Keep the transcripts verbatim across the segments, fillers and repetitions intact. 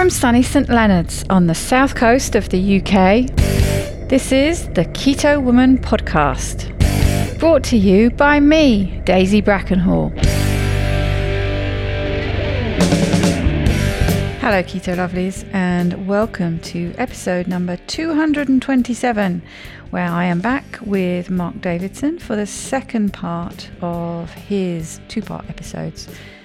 From sunny St Leonards on the south coast of the U K, this is the Keto Woman Podcast, brought to you by me, Daisy Brackenhall. Hello Keto Lovelies, and welcome to episode number two hundred twenty-seven, where I am back with Mark Davidson for the second part of his two-part episodes.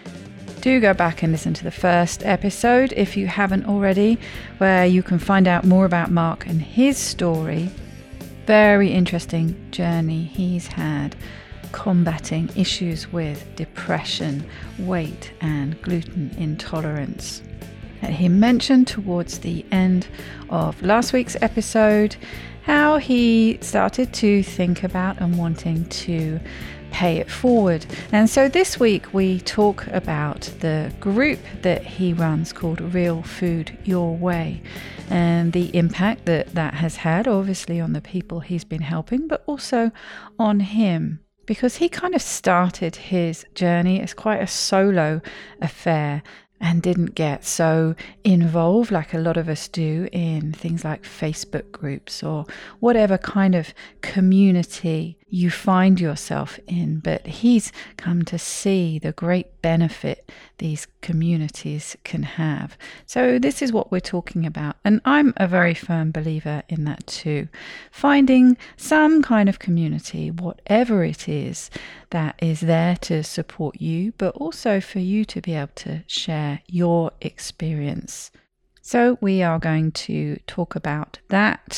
Do go back and listen to the first episode if you haven't already, where you can find out more about Mark and his story. Very interesting journey he's had combating issues with depression, weight and gluten intolerance. He mentioned towards the end of last week's episode how he started to think about and wanting to pay it forward. And so this week we talk about the group that he runs called Real Food Your Way and the impact that that has had obviously on the people he's been helping, but also on him. Because he kind of started his journey as quite a solo affair and didn't get so involved like a lot of us do in things like Facebook groups or whatever kind of community you find yourself in. But he's come to see the great benefit these communities can have. So this is what we're talking about. And I'm a very firm believer in that too. Finding some kind of community, whatever it is, that is there to support you, but also for you to be able to share your experience. So we are going to talk about that.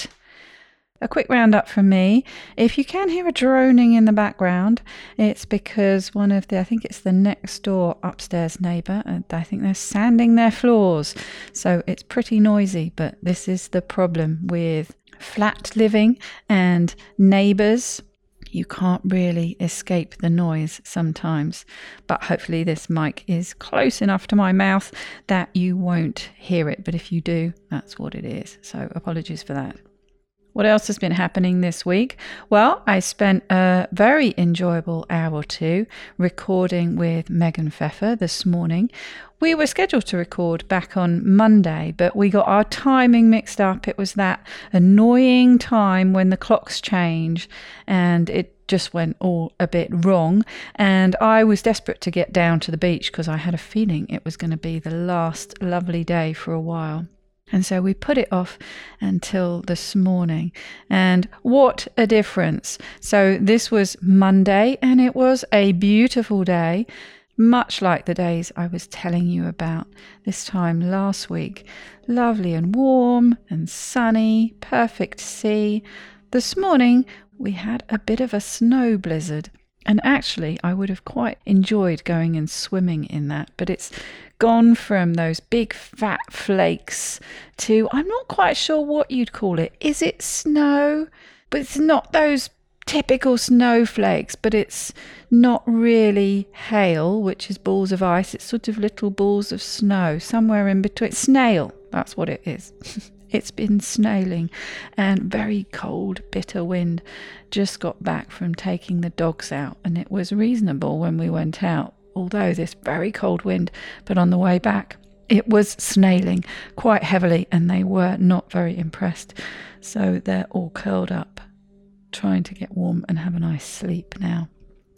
A quick roundup from me. If you can hear a droning in the background, it's because one of the, I think it's the next door upstairs neighbour, and I think they're sanding their floors. So it's pretty noisy, but this is the problem with flat living and neighbours. You can't really escape the noise sometimes, but hopefully this mic is close enough to my mouth that you won't hear it. But if you do, that's what it is. So apologies for that. What else has been happening this week? Well, I spent a very enjoyable hour or two recording with Megan Pfeffer this morning. We were scheduled to record back on Monday, but we got our timing mixed up. It was that annoying time when the clocks change and it just went all a bit wrong. And I was desperate to get down to the beach because I had a feeling it was going to be the last lovely day for a while. And so we put it off until this morning. And what a difference. So this was Monday and it was a beautiful day, much like the days I was telling you about this time last week. Lovely and warm and sunny, perfect sea. This morning we had a bit of a snow blizzard. And actually, I would have quite enjoyed going and swimming in that, but it's gone from those big fat flakes to, I'm not quite sure what you'd call it. Is it snow? But it's not those typical snowflakes, but it's not really hail, which is balls of ice. It's sort of little balls of snow, somewhere in between. Snail, that's what it is. It's been snailing and very cold, bitter wind. Just got back from taking the dogs out and it was reasonable when we went out, although this very cold wind, but on the way back it was snailing quite heavily and they were not very impressed. So they're all curled up, trying to get warm and have a nice sleep now.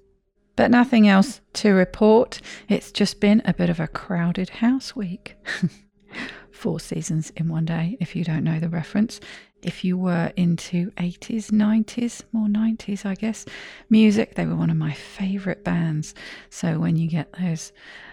But nothing else to report. It's just been a bit of a crowded house week. Four seasons in one day, if you don't know the reference. If you were into eighties, nineties, more nineties, I guess, music, they were one of my favourite bands. So when you get those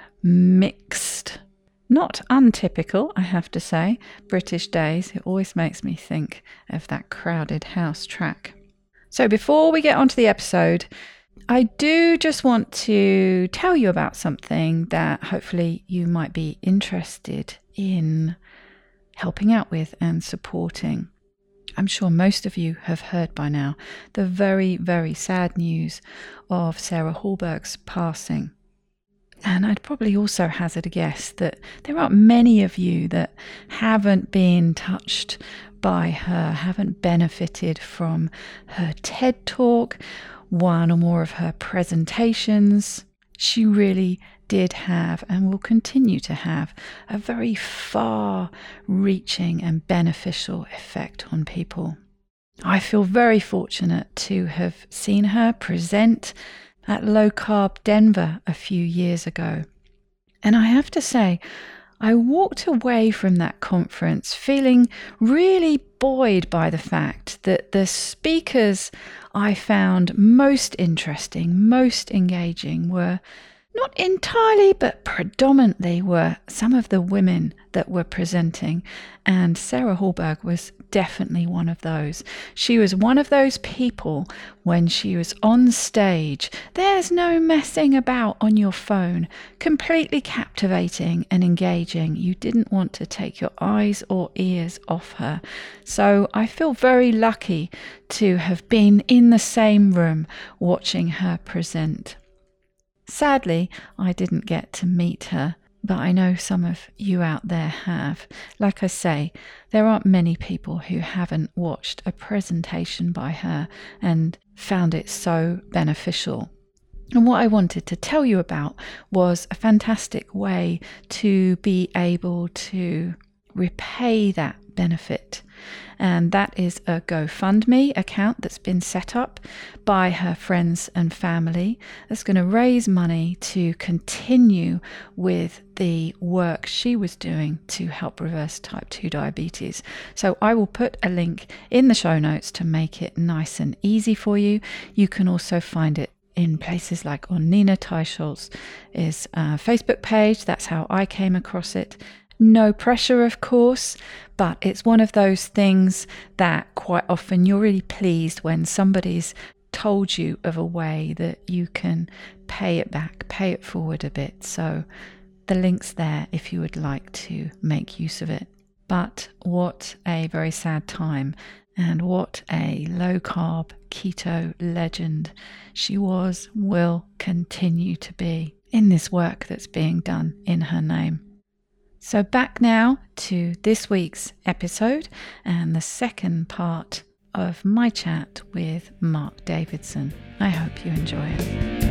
mixed, not untypical, I have to say, British days, it always makes me think of that Crowded House track. So before we get onto the episode, I do just want to tell you about something that hopefully you might be interested in helping out with and supporting. I'm sure most of you have heard by now the very, very sad news of Sarah Hallberg's passing. And I'd probably also hazard a guess that there aren't many of you that haven't been touched by her, haven't benefited from her TED Talk, one or more of her presentations. She really did have and will continue to have a very far-reaching and beneficial effect on people. I feel very fortunate to have seen her present at Low Carb Denver a few years ago. And I have to say, I walked away from that conference feeling really buoyed by the fact that the speakers I found most interesting, most engaging were not entirely, but predominantly were some of the women that were presenting. And Sarah Hallberg was definitely one of those. She was one of those people when she was on stage. There's no messing about on your phone. Completely captivating and engaging. You didn't want to take your eyes or ears off her. So I feel very lucky to have been in the same room watching her present. Sadly, I didn't get to meet her, but I know some of you out there have. Like I say, there aren't many people who haven't watched a presentation by her and found it so beneficial. And what I wanted to tell you about was a fantastic way to be able to repay that benefit. And that is a GoFundMe account that's been set up by her friends and family that's going to raise money to continue with the work she was doing to help reverse type two diabetes. So I will put a link in the show notes to make it nice and easy for you. You can also find it in places like on Nina Teicholz's uh, Facebook page. That's how I came across it. No pressure, of course, but it's one of those things that quite often you're really pleased when somebody's told you of a way that you can pay it back, pay it forward a bit. So the link's there if you would like to make use of it. But what a very sad time, and what a low-carb keto legend she was, will continue to be in this work that's being done in her name. So back now to this week's episode and the second part of my chat with Mark Davidson. I hope you enjoy it.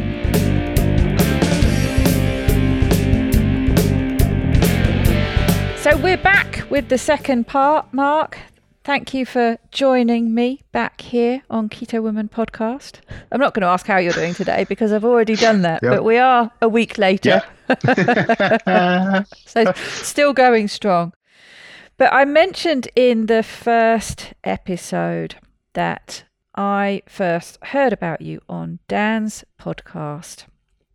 So we're back with the second part, Mark. Thank you for joining me back here on Keto Woman Podcast. I'm not going to ask how you're doing today because I've already done that, yep. But we are a week later. Yep. So still going strong. But I mentioned in the first episode that I first heard about you on Dan's podcast.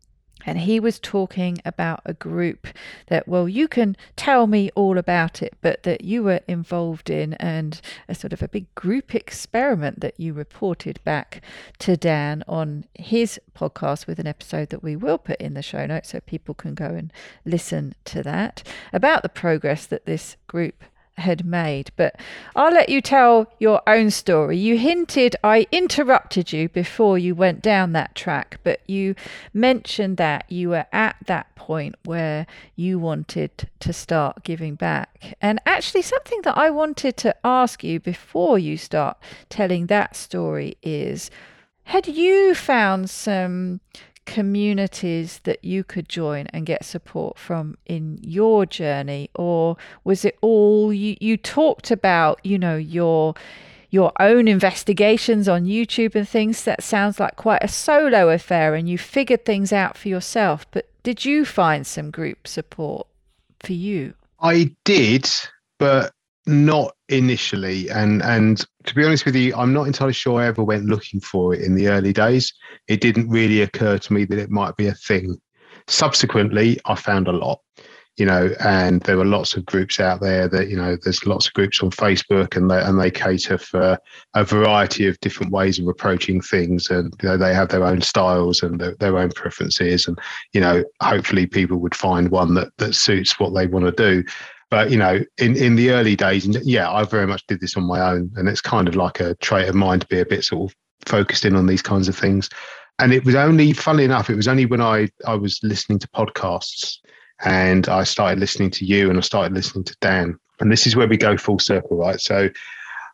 And he was talking about a group that, well, you can tell me all about it, but that you were involved in, and a sort of a big group experiment that you reported back to Dan on his podcast with an episode that we will put in the show notes so people can go and listen to that, about the progress that this group had made. But I'll let you tell your own story. You hinted, I interrupted you before you went down that track, but you mentioned that you were at that point where you wanted to start giving back. And actually something that I wanted to ask you before you start telling that story is, had you found some communities that you could join and get support from in your journey, or was it all you you talked about, you know, your your own investigations on YouTube and things? That sounds like quite a solo affair and you figured things out for yourself, but did you find some group support for you? I did, but not initially, and and to be honest with you, I'm not entirely sure I ever went looking for it in the early days. It didn't really occur to me that it might be a thing. Subsequently, I found a lot, you know, and there were lots of groups out there that, you know, there's lots of groups on Facebook, and they and they cater for a variety of different ways of approaching things, and you know, they have their own styles and their, their own preferences, and you know, hopefully people would find one that that suits what they want to do. But, you know, in, in the early days, yeah, I very much did this on my own. And it's kind of like a trait of mine to be a bit sort of focused in on these kinds of things. And it was only, funnily enough, it was only when I, I was listening to podcasts and I started listening to you and I started listening to Dan. And this is where we go full circle, right? So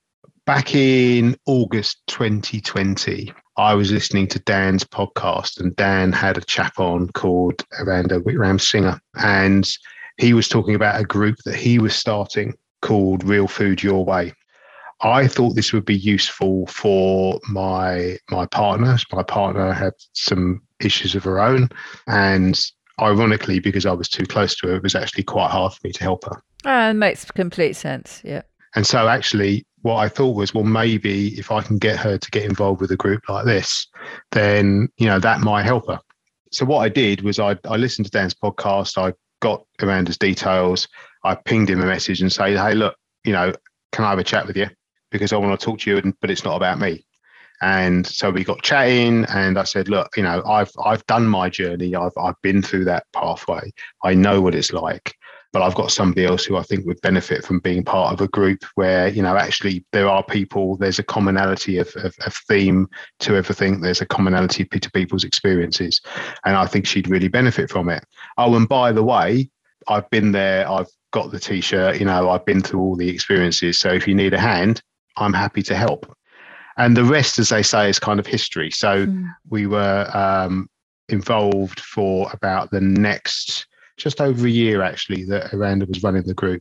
back in August twenty twenty, I was listening to Dan's podcast, and Dan had a chap on called Aranda Wickramasinghe, and he was talking about a group that he was starting called Real Food Your Way. I thought this would be useful for my my partner. My partner had some issues of her own, and ironically, because I was too close to her, it was actually quite hard for me to help her. Uh, makes complete sense, yeah. And so actually what I thought was, well, maybe if I can get her to get involved with a group like this, then, you know, that might help her. So what I did was I, I listened to Dan's podcast. I got Aranda's details. I pinged him a message and say, hey, look, you know, can I have a chat with you? Because I want to talk to you, but it's not about me. And so we got chatting, and I said, look, you know, I've I've done my journey. I've I've been through that pathway. I know what it's like, but I've got somebody else who I think would benefit from being part of a group where, you know, actually there are people, there's a commonality of, of, of theme to everything. There's a commonality to people's experiences. And I think she'd really benefit from it. Oh, and by the way, I've been there. I've got the T-shirt, you know, I've been through all the experiences. So if you need a hand, I'm happy to help. And the rest, as they say, is kind of history. So mm. we were um, involved for about the next, just over a year, actually, that Aranda was running the group.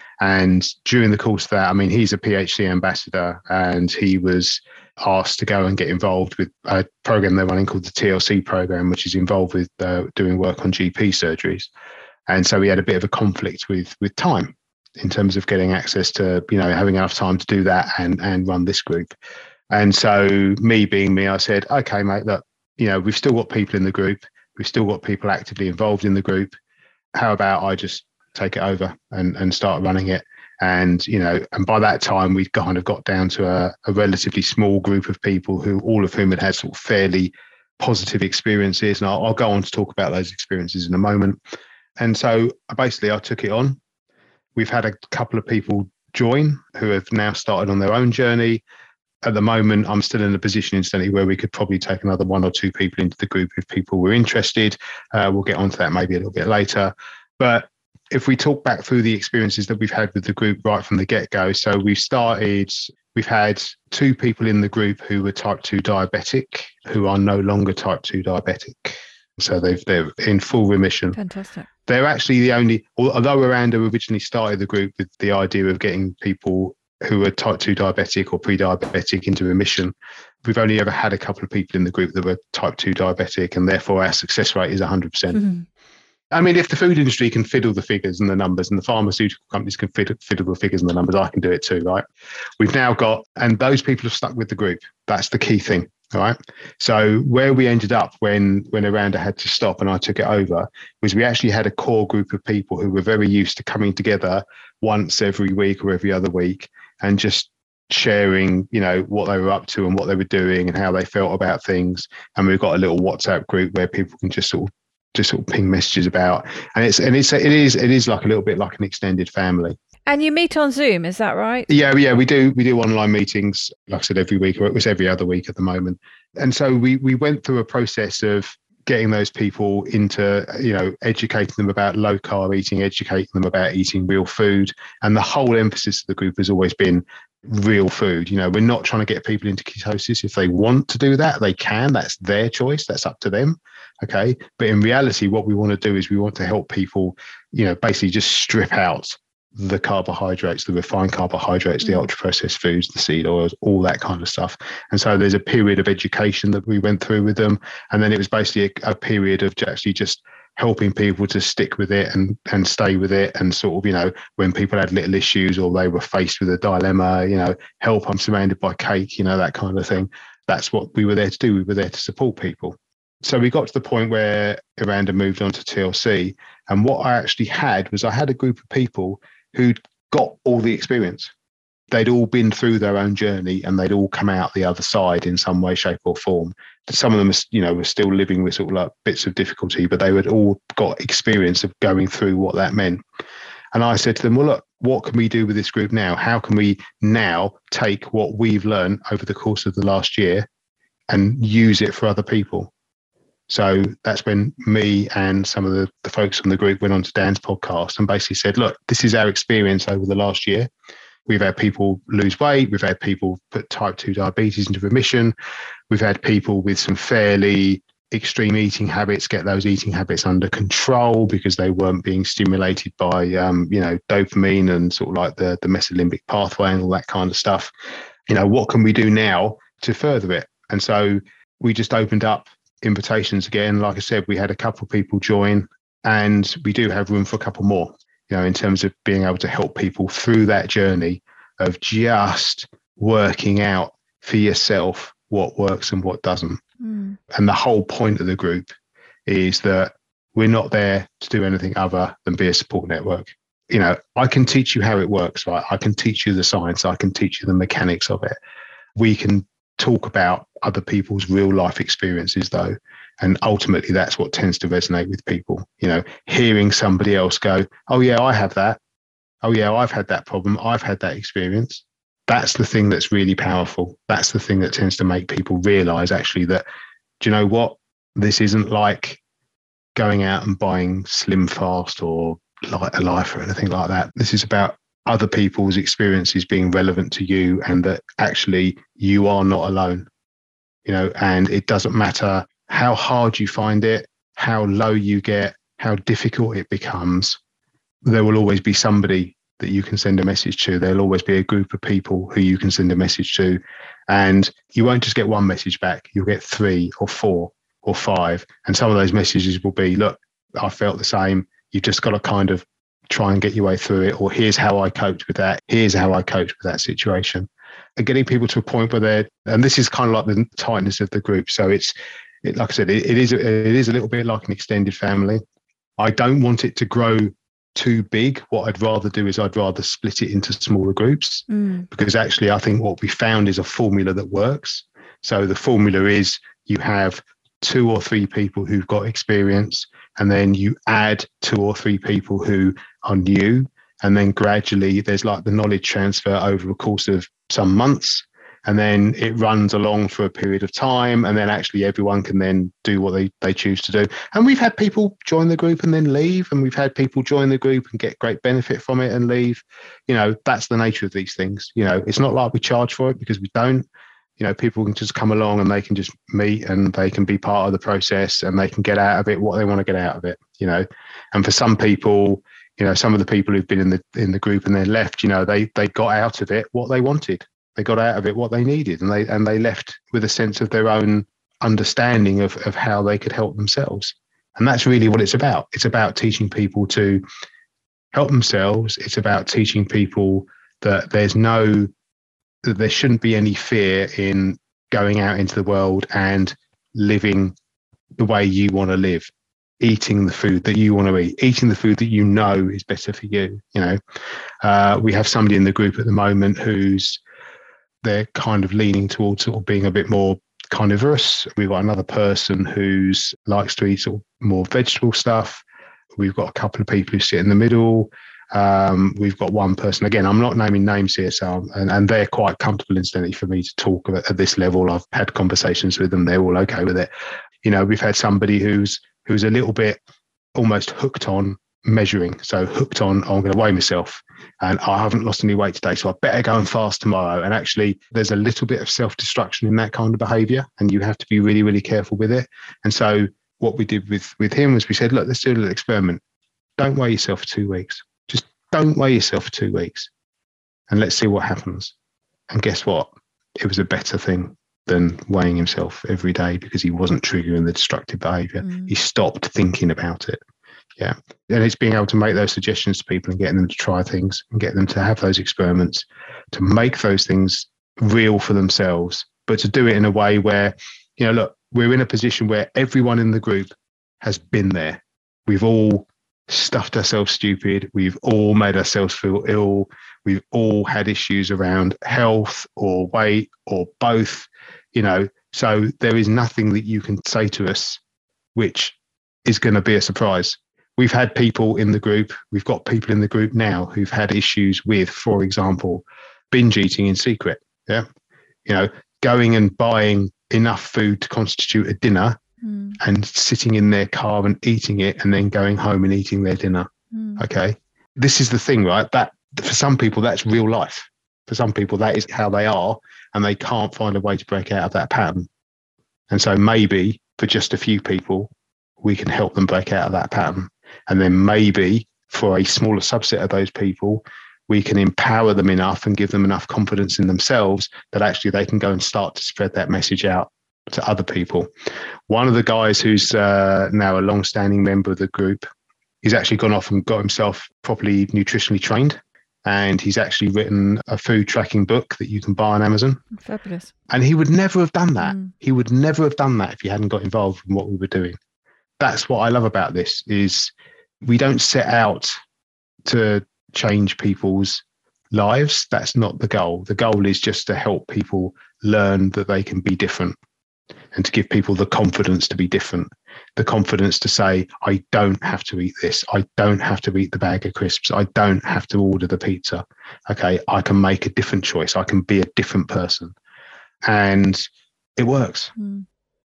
And during the course of that, I mean, he's a PhD ambassador, and he was asked to go and get involved with a program they're running called the T L C program, which is involved with uh, doing work on G P surgeries. And so he had a bit of a conflict with with time in terms of getting access to, you know, having enough time to do that and and run this group. And so me being me, I said, okay, mate, look, you know, we've still got people in the group. We've still got people actively involved in the group. How about I just take it over and, and start running it? And, you know, and by that time, we kind of got down to a, a relatively small group of people who, all of whom had had sort of fairly positive experiences. And I'll, I'll go on to talk about those experiences in a moment. And so basically I took it on. We've had a couple of people join who have now started on their own journey. At the moment, I'm still in a position instantly where we could probably take another one or two people into the group if people were interested. Uh, we'll get onto that maybe a little bit later. But if we talk back through the experiences that we've had with the group right from the get-go, so we've started, we've had two people in the group who were type two diabetic, who are no longer type two diabetic. So they've, they're in full remission. Fantastic. They're actually the only, although Aranda originally started the group with the idea of getting people who are type two diabetic or pre-diabetic into remission, we've only ever had a couple of people in the group that were type two diabetic, and therefore our success rate is one hundred percent. Mm-hmm. I mean, if the food industry can fiddle the figures and the numbers, and the pharmaceutical companies can fiddle, fiddle the figures and the numbers, I can do it too, right? We've now got, and those people have stuck with the group. That's the key thing, all right? So where we ended up when, when Aranda had to stop and I took it over was we actually had a core group of people who were very used to coming together once every week or every other week and just sharing, you know, what they were up to and what they were doing and how they felt about things. And we've got a little WhatsApp group where people can just sort of just sort of ping messages about, and it's and it's it is it is like a little bit like an extended family. And you meet on Zoom, is that right? Yeah, yeah, we do we do online meetings, like I said, every week, or it was every other week at the moment. And so we we went through a process of getting those people into, you know, educating them about low carb eating, educating them about eating real food. And the whole emphasis of the group has always been real food. You know, we're not trying to get people into ketosis. If they want to do that, they can. That's their choice. That's up to them. Okay. But in reality, what we want to do is we want to help people, you know, basically just strip out the carbohydrates, the refined carbohydrates, mm. the ultra processed foods, the seed oils, all that kind of stuff. And so there's a period of education that we went through with them. And then it was basically a, a period of actually just helping people to stick with it and, and stay with it. And sort of, you know, when people had little issues or they were faced with a dilemma, you know, help, I'm surrounded by cake, you know, that kind of thing. That's what we were there to do. We were there to support people. So we got to the point where Aranda moved on to T L C. And what I actually had was I had a group of people who'd got all the experience. They'd all been through their own journey and they'd all come out the other side in some way, shape or form. Some of them, you know, were still living with sort of like bits of difficulty, but they had all got experience of going through what that meant. And I said to them, well, look, what can we do with this group now? How can we now take what we've learned over the course of the last year and use it for other people? So that's when me and some of the, the folks from the group went on to Dan's podcast and basically said, look, this is our experience over the last year. We've had people lose weight. We've had people put type two diabetes into remission. We've had people with some fairly extreme eating habits get those eating habits under control because they weren't being stimulated by, um, you know, dopamine and sort of like the, the mesolimbic pathway and all that kind of stuff. You know, what can we do now to further it? And so we just opened up invitations again. Like I said, we had a couple of people join, and we do have room for a couple more, you know, in terms of being able to help people through that journey of just working out for yourself what works and what doesn't. Mm. And the whole point of the group is that we're not there to do anything other than be a support network. You know, I can teach you how it works, right? I can teach you the science. I can teach you the mechanics of it. We can talk about other people's real life experiences though. And ultimately that's what tends to resonate with people. You know, hearing somebody else go, oh yeah, I have that. Oh yeah, I've had that problem. I've had that experience. That's the thing that's really powerful. That's the thing that tends to make people realize actually that, do you know what? This isn't like going out and buying Slim Fast or Light a Life or anything like that. This is about other people's experiences being relevant to you, and that actually you are not alone, you know, and it doesn't matter how hard you find it, how low you get, how difficult it becomes. There will always be somebody that you can send a message to. There'll always be a group of people who you can send a message to, and you won't just get one message back. You'll get three or four or five. And some of those messages will be, look, I felt the same. You've just got to kind of try and get your way through it. Or here's how I coped with that. Here's how I coped with that situation. And getting people to a point where they're, and this is kind of like the tightness of the group. So it's, it, like I said, it, it is, it is a little bit like an extended family. I don't want it to grow too big. What I'd rather do is I'd rather split it into smaller groups, mm. because actually I think what we found is a formula that works. So the formula is you have two or three people who've got experience, and then you add two or three people who are new, and then gradually there's like the knowledge transfer over a course of some months, and then it runs along for a period of time, and then actually everyone can then do what they, they choose to do. And we've had people join the group and then leave, and we've had people join the group and get great benefit from it and leave. You know, that's the nature of these things. You know, it's not like we charge for it, because we don't. You know, people can just come along and they can just meet and they can be part of the process, and they can get out of it what they want to get out of it, you know. And for some people, you know, some of the people who've been in the in the group and then left, you know, they they got out of it what they wanted. They got out of it what they needed, and they and they left with a sense of their own understanding of, of how they could help themselves. And that's really what it's about. It's about teaching people to help themselves. It's about teaching people that there's no that there shouldn't be any fear in going out into the world and living the way you want to live, eating the food that you want to eat, eating the food that you know is better for you. You know, uh, we have somebody in the group at the moment who's they're kind of leaning towards sort of being a bit more carnivorous. We've got another person who's likes to eat sort of more vegetable stuff. We've got a couple of people who sit in the middle. Um, we've got one person, again, I'm not naming names here, so and, and they're quite comfortable, incidentally, for me to talk at, at this level. I've had conversations with them. They're all okay with it. You know, we've had somebody who's who's a little bit almost hooked on measuring. So hooked on, oh, I'm going to weigh myself, and I haven't lost any weight today, so I better go and fast tomorrow. And actually, there's a little bit of self-destruction in that kind of behavior, and you have to be really, really careful with it. And so what we did with, with him was we said, look, let's do a little experiment. Don't weigh yourself for two weeks. Just don't weigh yourself for two weeks and let's see what happens. And guess what? It was a better thing than weighing himself every day, because he wasn't triggering the destructive behavior. Mm. He stopped thinking about it. Yeah. And it's being able to make those suggestions to people and getting them to try things and get them to have those experiments, to make those things real for themselves, but to do it in a way where, you know, look, we're in a position where everyone in the group has been there. We've all stuffed ourselves stupid. We've all made ourselves feel ill. We've all had issues around health or weight or both, you know, so there is nothing that you can say to us which is going to be a surprise. We've had people in the group, we've got people in the group now who've had issues with, for example, binge eating in secret. Yeah. You know, going and buying enough food to constitute a dinner mm. and sitting in their car and eating it and then going home and eating their dinner. Mm. Okay. This is the thing, right? That for some people, that's real life. For some people, that is how they are, and they can't find a way to break out of that pattern. And so maybe for just a few people, we can help them break out of that pattern. And then maybe for a smaller subset of those people, we can empower them enough and give them enough confidence in themselves that actually they can go and start to spread that message out to other people. One of the guys who's uh, now a long-standing member of the group, he's actually gone off and got himself properly nutritionally trained. And he's actually written a food tracking book that you can buy on Amazon. Fabulous. And he would never have done that. Mm. He would never have done that if he hadn't got involved in what we were doing. That's what I love about this, is we don't set out to change people's lives. That's not the goal. The goal is just to help people learn that they can be different and to give people the confidence to be different. The confidence to say, I don't have to eat this. I don't have to eat the bag of crisps. I don't have to order the pizza. Okay, I can make a different choice. I can be a different person. And it works. Mm.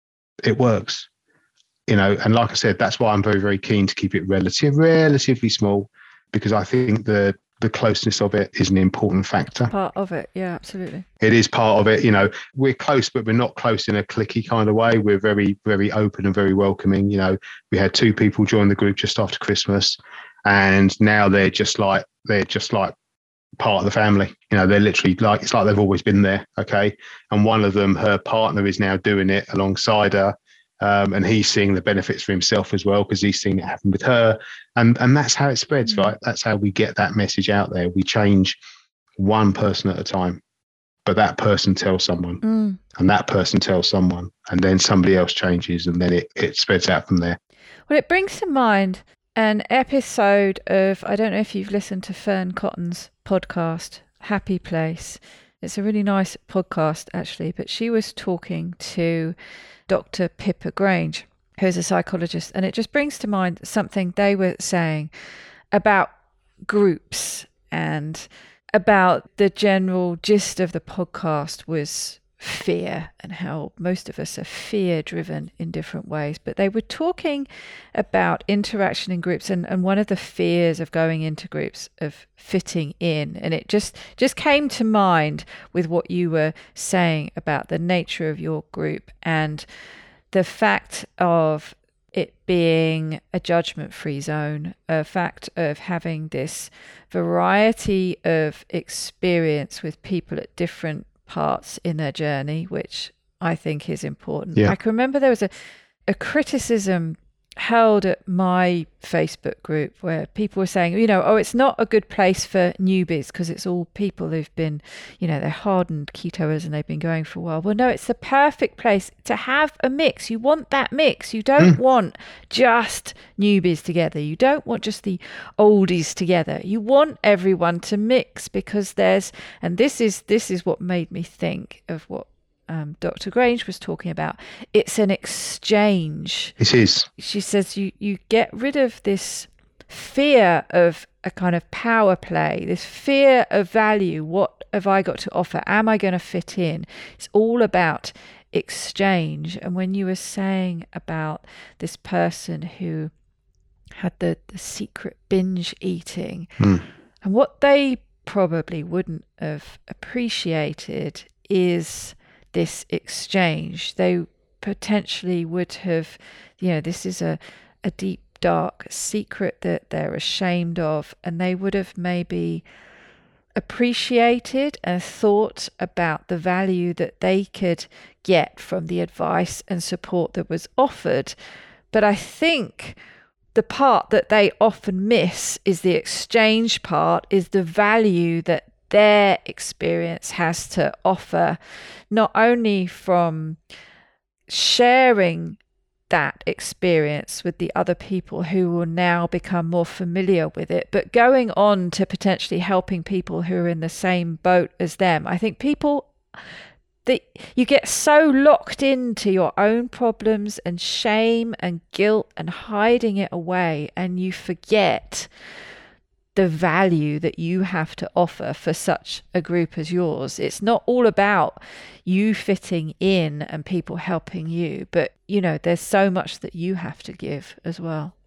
It works. You know, and like I said, that's why I'm very, very keen to keep it relative, relatively small, because I think the the closeness of it is an important factor. Part of it, yeah, absolutely. It is part of it. You know, we're close, but we're not close in a cliquey kind of way. We're very, very open and very welcoming. You know, we had two people join the group just after Christmas, and now they're just like they're just like part of the family. You know, they're literally like, it's like they've always been there. Okay, and one of them, her partner, is now doing it alongside her. Um, and he's seeing the benefits for himself as well, because he's seen it happen with her. And and that's how it spreads, mm. right? That's how we get that message out there. We change one person at a time, but that person tells someone, mm. and that person tells someone, and then somebody else changes, and then it, it spreads out from there. Well, it brings to mind an episode of, I don't know if you've listened to Fern Cotton's podcast, Happy Place. It's a really nice podcast, actually, but she was talking to Doctor Pippa Grange, who's a psychologist, and it just brings to mind something they were saying about groups, and about the general gist of the podcast was fear, and how most of us are fear driven in different ways. But they were talking about interaction in groups, and, and one of the fears of going into groups of fitting in, and it just just came to mind with what you were saying about the nature of your group and the fact of it being a judgment-free zone, a fact of having this variety of experience with people at different parts in their journey, which I think is important. Yeah. I can remember there was a, a criticism held at my Facebook group where people were saying, you know, oh, it's not a good place for newbies because it's all people who've been, you know, they're hardened ketoers and they've been going for a while. Well, no, it's the perfect place to have a mix. You want that mix. You don't mm. want just newbies together. You don't want just the oldies together. You want everyone to mix, because there's, and this is this is what made me think of what Um, Doctor Grange was talking about. It's an exchange. It is. She says you, you get rid of this fear of a kind of power play, this fear of value. What have I got to offer? Am I going to fit in? It's all about exchange. And when you were saying about this person who had the, the secret binge eating, mm. and what they probably wouldn't have appreciated is this exchange. They potentially would have, you know, this is a, a deep, dark secret that they're ashamed of, and they would have maybe appreciated and thought about the value that they could get from the advice and support that was offered. But I think the part that they often miss is the exchange part, is the value that their experience has to offer, not only from sharing that experience with the other people who will now become more familiar with it, but going on to potentially helping people who are in the same boat as them. I think people, that you get so locked into your own problems and shame and guilt and hiding it away, and you forget the value that you have to offer for such a group as yours. It's not all about you fitting in and people helping you, but you know, there's so much that you have to give as well.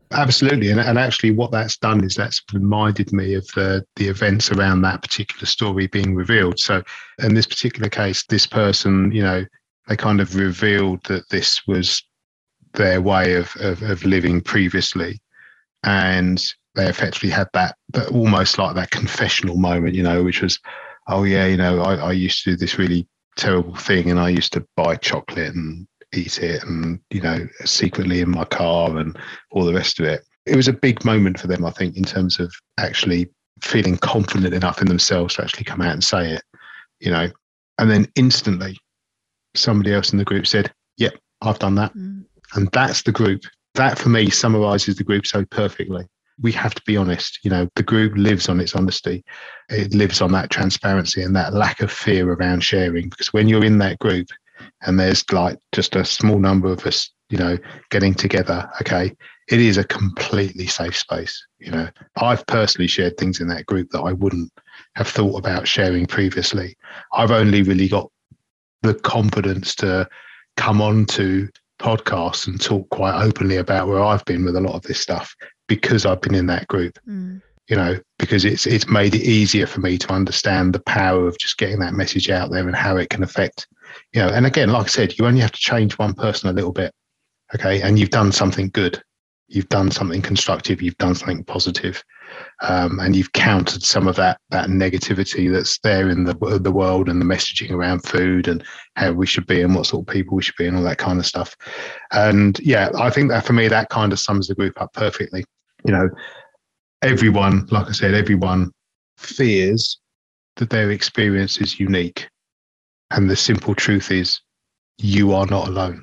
Absolutely. And, and actually what that's done is that's reminded me of the, the events around that particular story being revealed. So in this particular case, this person, you know, they kind of revealed that this was their way of, of, of living previously. And they effectively had that, that almost like that confessional moment, you know, which was, oh yeah, you know, I, I used to do this really terrible thing, and I used to buy chocolate and eat it, and, you know, secretly in my car and all the rest of it. It was a big moment for them, I think, in terms of actually feeling confident enough in themselves to actually come out and say it, you know. And then instantly somebody else in the group said, yep, I've done that. Mm. And that's the group. That for me summarizes the group so perfectly. We have to be honest. You know, the group lives on its honesty. It lives on that transparency and that lack of fear around sharing. Because when you're in that group and there's like just a small number of us, you know, getting together, okay, it is a completely safe space. You know, I've personally shared things in that group that I wouldn't have thought about sharing previously. I've only really got the confidence to come on to podcasts and talk quite openly about where I've been with a lot of this stuff because I've been in that group. Mm. You know, because it's it's made it easier for me to understand the power of just getting that message out there and how it can affect, you know, and again, like I said, you only have to change one person a little bit, okay, and you've done something good. You've done something constructive. You've done something positive, um, and you've countered some of that that negativity that's there in the the world and the messaging around food and how we should be and what sort of people we should be and all that kind of stuff. And yeah, I think that for me, that kind of sums the group up perfectly. You know, everyone, like I said, everyone fears that their experience is unique, and the simple truth is, you are not alone.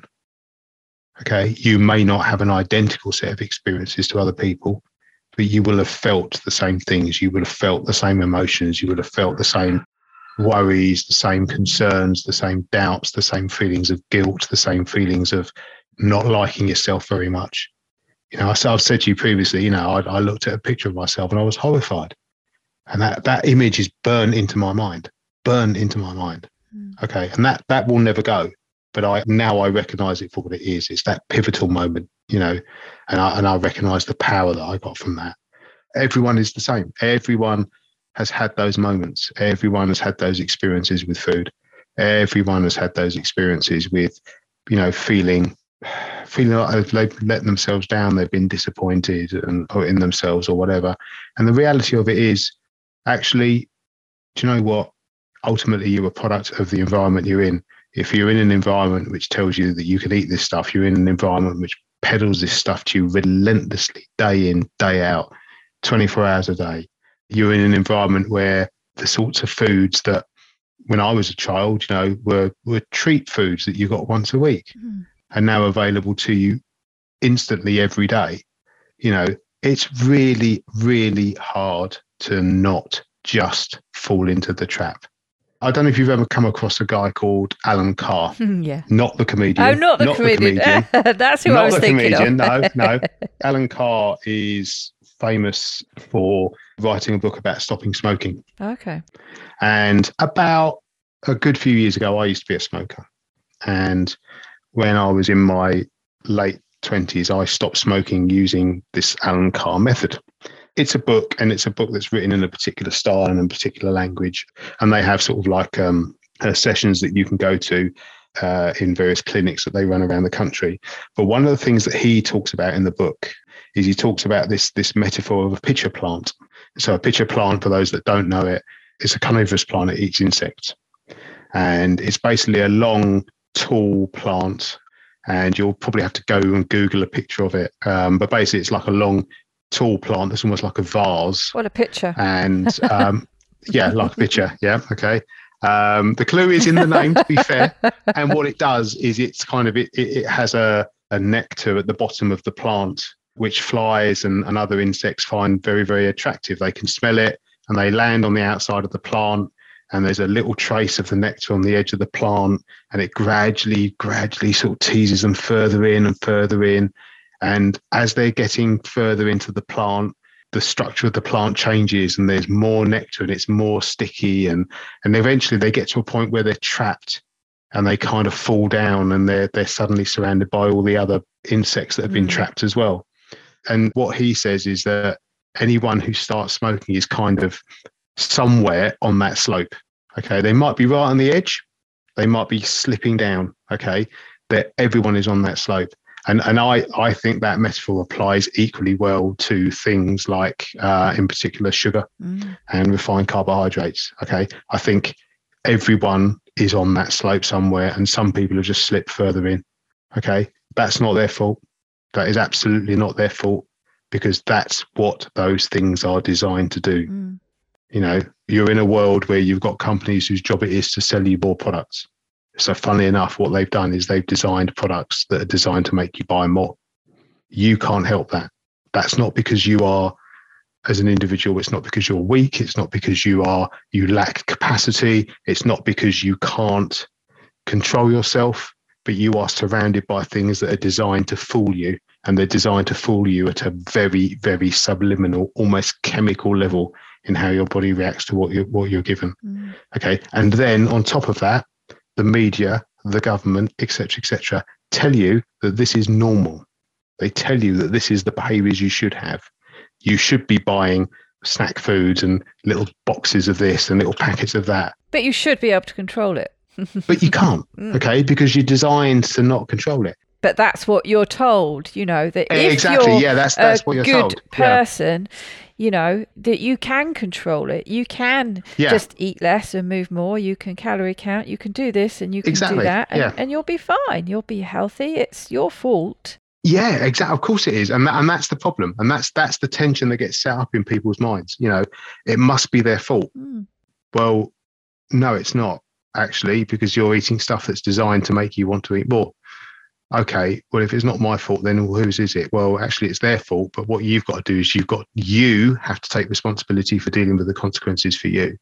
Okay, you may not have an identical set of experiences to other people, but you will have felt the same things. You will have felt the same emotions. You will have felt the same worries, the same concerns, the same doubts, the same feelings of guilt, the same feelings of not liking yourself very much. You know, I've said to you previously, you know, I, I looked at a picture of myself and I was horrified. And that, that image is burned into my mind, burned into my mind. Mm. Okay, and that, that will never go. But I now I recognise it for what it is. It's that pivotal moment, you know, and I and I recognise the power that I got from that. Everyone is the same. Everyone has had those moments. Everyone has had those experiences with food. Everyone has had those experiences with, you know, feeling feeling like they've let themselves down. They've been disappointed and or in themselves or whatever. And the reality of it is, actually, do you know what? Ultimately, you're a product of the environment you're in. If you're in an environment which tells you that you can eat this stuff, you're in an environment which peddles this stuff to you relentlessly, day in, day out, twenty-four hours a day. You're in an environment where the sorts of foods that when I was a child, you know, were, were treat foods that you got once a week mm. are now available to you instantly every day. You know, it's really, really hard to not just fall into the trap. I don't know if you've ever come across a guy called Alan Carr. Yeah. Not the comedian. Oh, not the not comedian. The comedian. That's who not I was the thinking comedian. of. No, no. Alan Carr is famous for writing a book about stopping smoking. Okay. And about a good few years ago, I used to be a smoker. And when I was in my late twenties, I stopped smoking using this Alan Carr method. It's a book, and it's a book that's written in a particular style and a particular language. And they have sort of like um, uh, sessions that you can go to uh, in various clinics that they run around the country. But one of the things that he talks about in the book is he talks about this, this metaphor of a pitcher plant. So a pitcher plant, for those that don't know it, is a carnivorous plant. It eats insects. And it's basically a long, tall plant. And you'll probably have to go and Google a picture of it. Um, but basically, it's like a long, tall plant that's almost like a vase. What a picture. And um, yeah, like a picture. Yeah, okay. Um, the clue is in the name, to be fair. And what it does is it's kind of, it, it has a, a nectar at the bottom of the plant, which flies and, and other insects find very, very attractive. They can smell it and they land on the outside of the plant. And there's a little trace of the nectar on the edge of the plant. And it gradually, gradually sort of teases them further in and further in. And as they're getting further into the plant, the structure of the plant changes and there's more nectar and it's more sticky. And, and eventually they get to a point where they're trapped and they kind of fall down and they're, they're suddenly surrounded by all the other insects that have been mm. trapped as well. And what he says is that anyone who starts smoking is kind of somewhere on that slope. Okay. They might be right on the edge. They might be slipping down. Okay. That everyone is on that slope. And and I, I think that metaphor applies equally well to things like, uh, in particular, sugar mm. and refined carbohydrates. Okay. I think everyone is on that slope somewhere, and some people have just slipped further in. Okay. That's not their fault. That is absolutely not their fault, because that's what those things are designed to do. Mm. You know, you're in a world where you've got companies whose job it is to sell you more products. So funnily enough, what they've done is they've designed products that are designed to make you buy more. You can't help that. That's not because you are, as an individual, it's not because you're weak. It's not because you are, you lack capacity. It's not because you can't control yourself, but you are surrounded by things that are designed to fool you. And they're designed to fool you at a very, very subliminal, almost chemical level in how your body reacts to what you're, what you're given. Mm. Okay. And then on top of that, the media, the government, et cetera, et cetera, tell you that this is normal. They tell you that this is the behaviors you should have. You should be buying snack foods and little boxes of this and little packets of that. But you should be able to control it. But you can't, okay, because you're designed to not control it. But that's what you're told, you know, that if exactly, you're yeah, that's, that's a what you're good told. person, yeah. you know, that you can control it. You can yeah. just eat less and move more. You can calorie count. You can do this and you can exactly. do that. And, yeah. and you'll be fine. You'll be healthy. It's your fault. Yeah, exactly. Of course it is. And, that, and that's the problem. And that's that's the tension that gets set up in people's minds. You know, it must be their fault. Mm. Well, no, it's not actually, because you're eating stuff that's designed to make you want to eat more. Okay, well, if it's not my fault, then whose is it? Well, actually, it's their fault. But what you've got to do is you've got, you have to take responsibility for dealing with the consequences for you.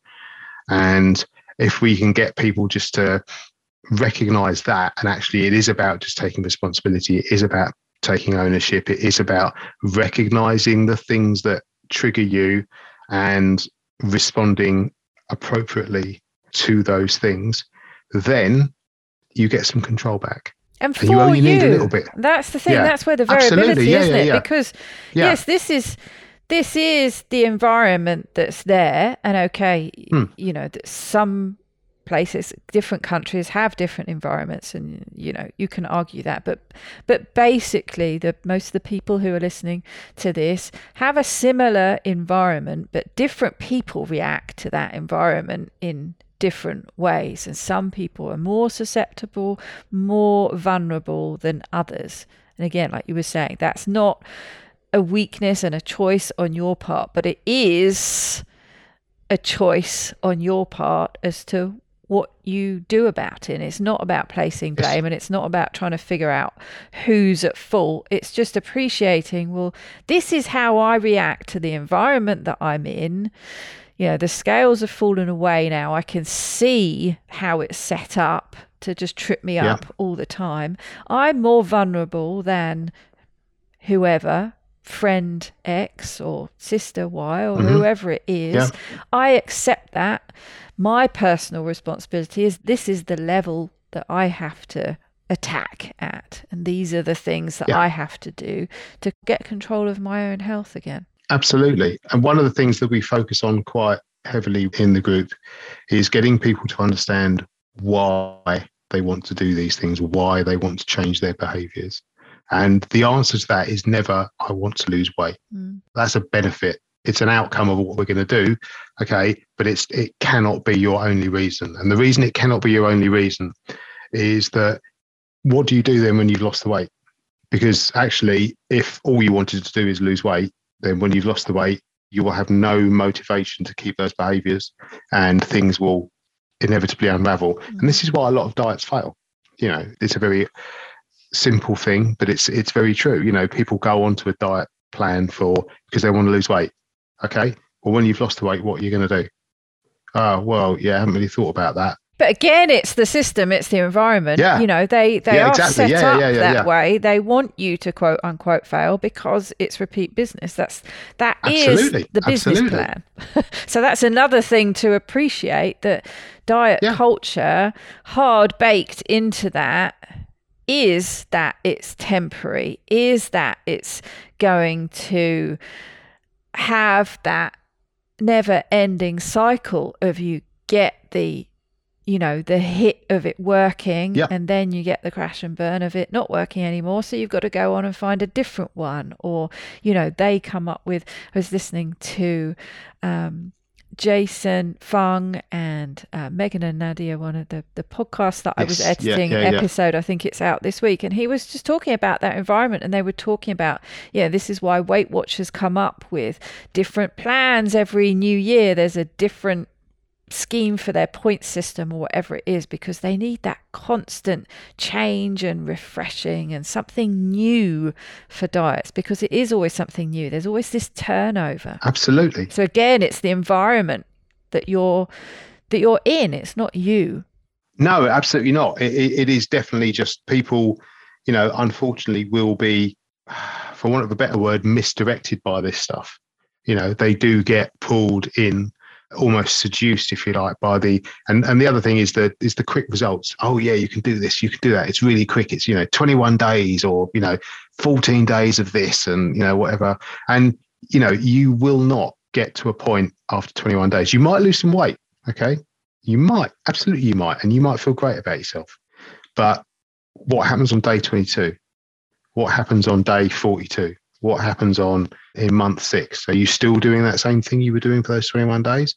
And if we can get people just to recognize that, and actually it is about just taking responsibility, it is about taking ownership, it is about recognizing the things that trigger you and responding appropriately to those things, then you get some control back. And for and you only you, need a little bit. That's the thing. Yeah. That's where the variability, yeah, isn't yeah, it? yeah. Because yeah. yes, this is this is the environment that's there. And okay, hmm. you know, some places, different countries have different environments, and you know, you can argue that. But but basically, the most of the people who are listening to this have a similar environment, but different people react to that environment in different ways, and some people are more susceptible, more vulnerable than others. And again, like you were saying, that's not a weakness and a choice on your part, but it is a choice on your part as to what you do about it. And it's not about placing blame, and it's not about trying to figure out who's at fault. It's just appreciating, well, this is how I react to the environment that I'm in. You know, the scales have fallen away now. I can see how it's set up to just trip me up yeah. all the time. I'm more vulnerable than whoever, friend X or sister Y or mm-hmm. whoever it is. Yeah. I accept that. My personal responsibility is this is the level that I have to attack at. And these are the things that yeah. I have to do to get control of my own health again. Absolutely. And one of the things that we focus on quite heavily in the group is getting people to understand why they want to do these things, why they want to change their behaviors. And the answer to that is never, I want to lose weight. Mm. That's a benefit. It's an outcome of what we're going to do. Okay. But it's it cannot be your only reason. And the reason it cannot be your only reason is that what do you do then when you've lost the weight? Because actually, if all you wanted to do is lose weight, then when you've lost the weight, you will have no motivation to keep those behaviors, and things will inevitably unravel. Mm. And this is why a lot of diets fail. You know, it's a very simple thing, but it's it's very true. You know, people go onto a diet plan for because they want to lose weight. Okay. Well, when you've lost the weight, what are you going to do? Oh, well, yeah, I haven't really thought about that. But again, it's the system, it's the environment. Yeah. You know, they, they yeah, are exactly. set yeah, up yeah, yeah, that yeah. way. They want you to quote unquote fail because it's repeat business. That's that Absolutely. is the business Absolutely. plan. So that's another thing to appreciate, that diet yeah. culture, hard baked into that, is that it's temporary, is that it's going to have that never ending cycle of you get the, you know, the hit of it working, yep. and then you get the crash and burn of it not working anymore. So you've got to go on and find a different one. Or, you know, they come up with, I was listening to um, Jason Fung and uh, Megan and Nadia, one of the, the podcasts that yes. I was editing, yeah, yeah, episode, yeah. I think it's out this week. And he was just talking about that environment, and they were talking about, yeah, this is why Weight Watchers come up with different plans every new year. There's a different scheme for their point system or whatever it is, because they need that constant change and refreshing and something new for diets, because it is always something new. There's always this turnover. Absolutely. So again, it's the environment that you're that you're in. It's not you. No, absolutely not. It, it, it is definitely just people, you know, unfortunately will be, for want of a better word, misdirected by this stuff. You know, they do get pulled in, almost seduced, if you like, by the and and the other thing is the is the quick results. Oh yeah, you can do this, you can do that. It's really quick. It's, you know, twenty-one days or, you know, fourteen days of this and, you know, whatever. And, you know, you will not get to a point after twenty-one days. You might lose some weight, okay? You might, absolutely you might, and you might feel great about yourself. But what happens on day twenty-two? What happens on day forty-two? What happens on in month six? Are you still doing that same thing you were doing for those twenty-one days?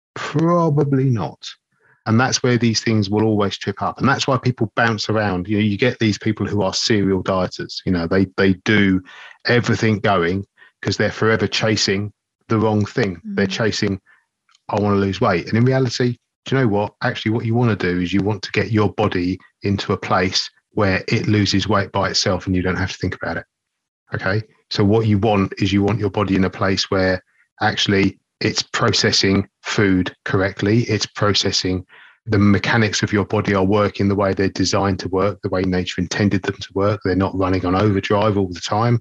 Probably not. And that's where these things will always trip up. And that's why people bounce around. You know, you get these people who are serial dieters. You know, they they do everything going because they're forever chasing the wrong thing. Mm. They're chasing, I want to lose weight. And in reality, do you know what? Actually, what you want to do is you want to get your body into a place where it loses weight by itself and you don't have to think about it. Okay. So what you want is you want your body in a place where actually it's processing food correctly. It's processing, the mechanics of your body are working the way they're designed to work, the way nature intended them to work. They're not running on overdrive all the time.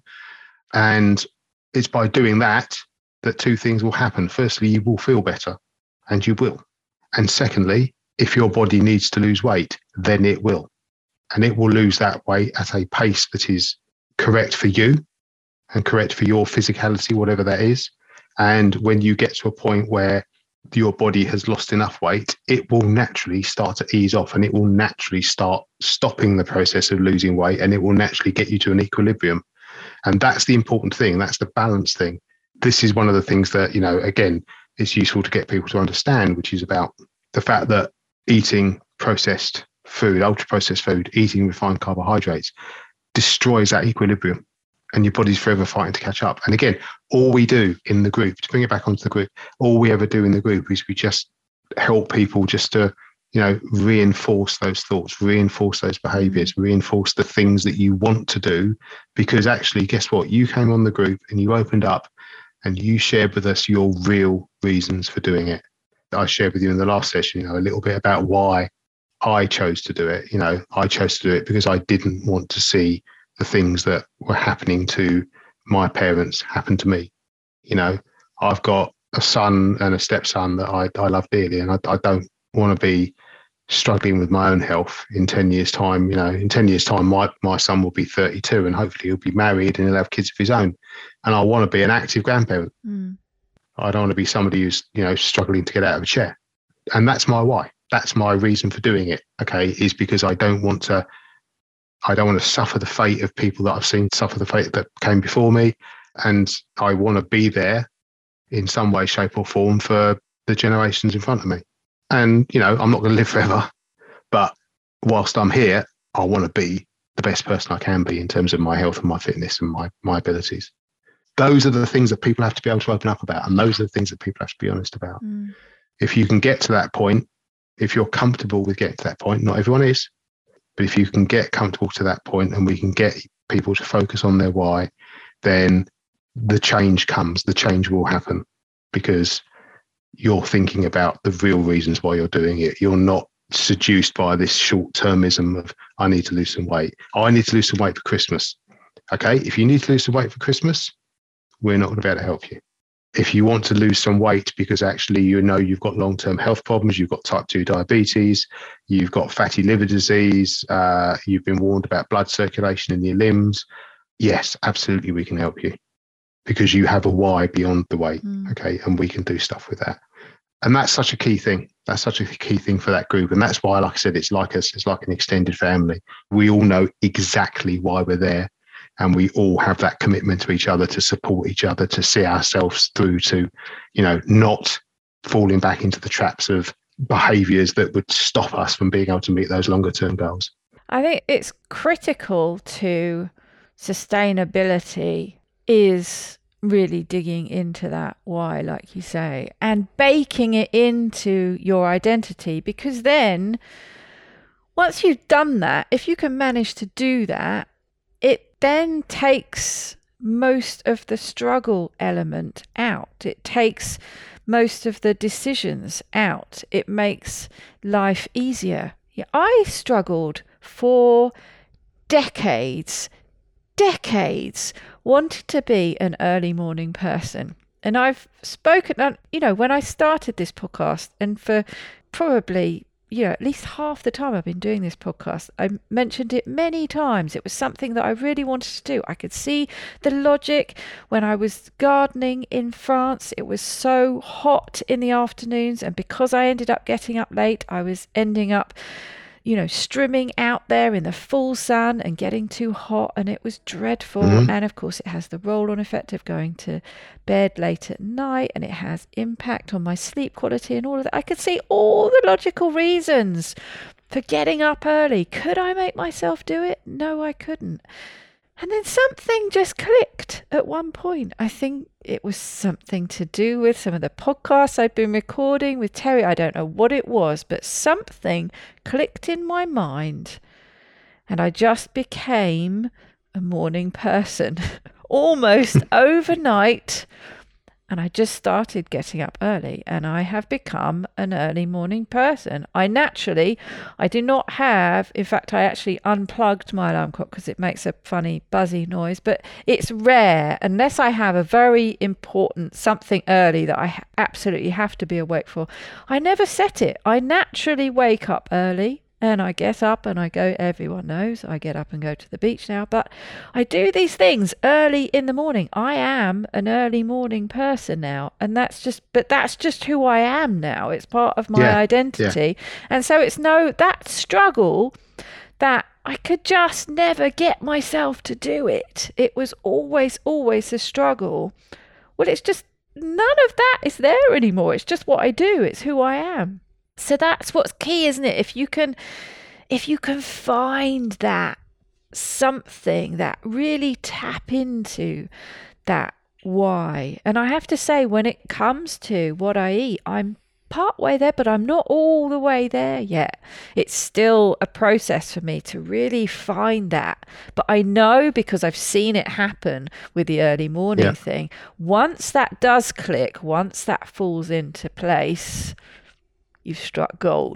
And it's by doing that that two things will happen. Firstly, you will feel better, and you will. And secondly, if your body needs to lose weight, then it will. And it will lose that weight at a pace that is correct for you and correct for your physicality, whatever that is. And when you get to a point where your body has lost enough weight, it will naturally start to ease off, and it will naturally start stopping the process of losing weight, and it will naturally get you to an equilibrium. And that's the important thing. That's the balance thing. This is one of the things that, you know, again, it's useful to get people to understand, which is about the fact that eating processed food, ultra processed food, eating refined carbohydrates destroys that equilibrium, and your body's forever fighting to catch up. And again, all we do in the group, to bring it back onto the group, all we ever do in the group is we just help people just to, you know, reinforce those thoughts, reinforce those behaviors, reinforce the things that you want to do. Because actually, guess what? You came on the group and you opened up and you shared with us your real reasons for doing it. I shared with you in the last session, you know, a little bit about why I chose to do it. You know, I chose to do it because I didn't want to see the things that were happening to my parents happen to me. You know, I've got a son and a stepson that I, I love dearly, and I, I don't want to be struggling with my own health in ten years time. You know, in ten years time, my, my son will be thirty-two and hopefully he'll be married and he'll have kids of his own. And I want to be an active grandparent. Mm. I don't want to be somebody who's, you know, struggling to get out of a chair. And that's my why. That's my reason for doing it. Okay. Is because I don't want to, I don't want to suffer the fate of people that I've seen suffer the fate that came before me. And I want to be there in some way, shape or form for the generations in front of me. And, you know, I'm not going to live forever, but whilst I'm here, I want to be the best person I can be in terms of my health and my fitness and my, my abilities. Those are the things that people have to be able to open up about. And those are the things that people have to be honest about. Mm. If you can get to that point, if you're comfortable with getting to that point, not everyone is, but if you can get comfortable to that point and we can get people to focus on their why, then the change comes, the change will happen because you're thinking about the real reasons why you're doing it. You're not seduced by this short-termism of, I need to lose some weight. I need to lose some weight for Christmas. Okay, if you need to lose some weight for Christmas, we're not going to be able to help you. if you want to lose some weight because actually you know you've got long-term health problems, you've got type two diabetes, you've got fatty liver disease, uh, you've been warned about blood circulation in your limbs, yes, absolutely we can help you because you have a why beyond the weight, mm. okay? And we can do stuff with that. And that's such a key thing. That's such a key thing for that group. And that's why, like I said, it's like us, it's like an extended family. We all know exactly why we're there. And we all have that commitment to each other, to support each other, to see ourselves through to, you know, not falling back into the traps of behaviours that would stop us from being able to meet those longer term goals. I think it's critical to sustainability is really digging into that why, like you say, and baking it into your identity, because then once you've done that, if you can manage to do that, it then takes most of the struggle element out. It takes most of the decisions out. It makes life easier. Yeah, I struggled for decades, decades, wanted to be an early morning person. And I've spoken, you know, when I started this podcast, and for probably you know, at least half the time I've been doing this podcast, I mentioned it many times. It was something that I really wanted to do. I could see the logic when I was gardening in France. It was so hot in the afternoons, and because I ended up getting up late, I was ending up, you know, strimming out there in the full sun and getting too hot, and it was dreadful. Mm-hmm. And of course, it has the roll-on effect of going to bed late at night, and it has impact on my sleep quality and all of that. I could see all the logical reasons for getting up early. Could I make myself do it? No, I couldn't. And then something just clicked at one point. I think it was something to do with some of the podcasts I've been recording with Terry. I don't know what it was, but something clicked in my mind. And I just became a morning person almost overnight. And I just started getting up early, and I have become an early morning person. I naturally, I do not have, in fact, I actually unplugged my alarm clock because it makes a funny buzzy noise, but it's rare, unless I have a very important something early that I absolutely have to be awake for. I never set it. I naturally wake up early. And I get up and I go, everyone knows I get up and go to the beach now, but I do these things early in the morning. I am an early morning person now. And that's just, but that's just who I am now. It's part of my yeah, identity. Yeah. And so it's no, that struggle that I could just never get myself to do it. It was always, always a struggle. Well, it's just, none of that is there anymore. It's just what I do. It's who I am. So that's what's key, isn't it? If you can, if you can find that something that really tap into that why. And I have to say, when it comes to what I eat, I'm part way there, but I'm not all the way there yet. It's still a process for me to really find that. But I know, because I've seen it happen with the early morning yeah. thing, once that does click, once that falls into place, you've struck gold.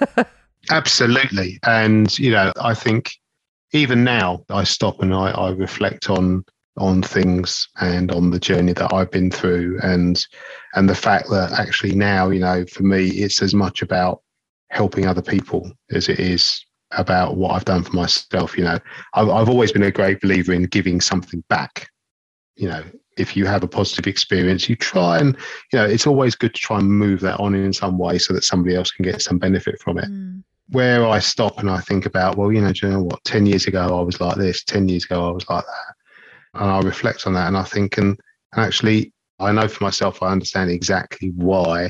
Absolutely. And, you know, I think even now I stop and I, I reflect on on things and on the journey that I've been through, and and the fact that actually now, you know, for me, it's as much about helping other people as it is about what I've done for myself. You know, I've, I've always been a great believer in giving something back. You know, if you have a positive experience, you try and, you know, it's always good to try and move that on in some way so that somebody else can get some benefit from it. Mm. Where I stop and I think about, well, you know, do you know what, ten years ago I was like this, ten years ago I was like that. And I reflect on that and I think, and, and actually I know for myself, I understand exactly why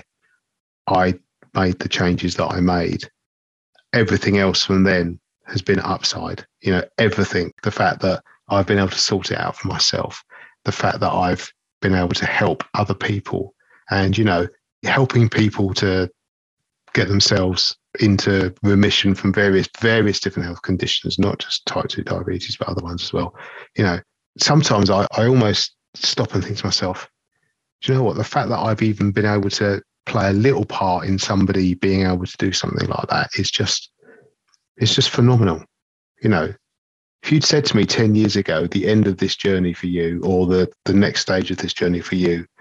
I made the changes that I made. Everything else from then has been upside, you know, everything. The fact that I've been able to sort it out for myself, the fact that I've been able to help other people, and, you know, helping people to get themselves into remission from various, various different health conditions, not just type two diabetes, but other ones as well. You know, sometimes I, I almost stop and think to myself, do you know what, the fact that I've even been able to play a little part in somebody being able to do something like that is just, it's just phenomenal. You know, if you'd said to me ten years ago, the end of this journey for you, or the, the next stage of this journey for you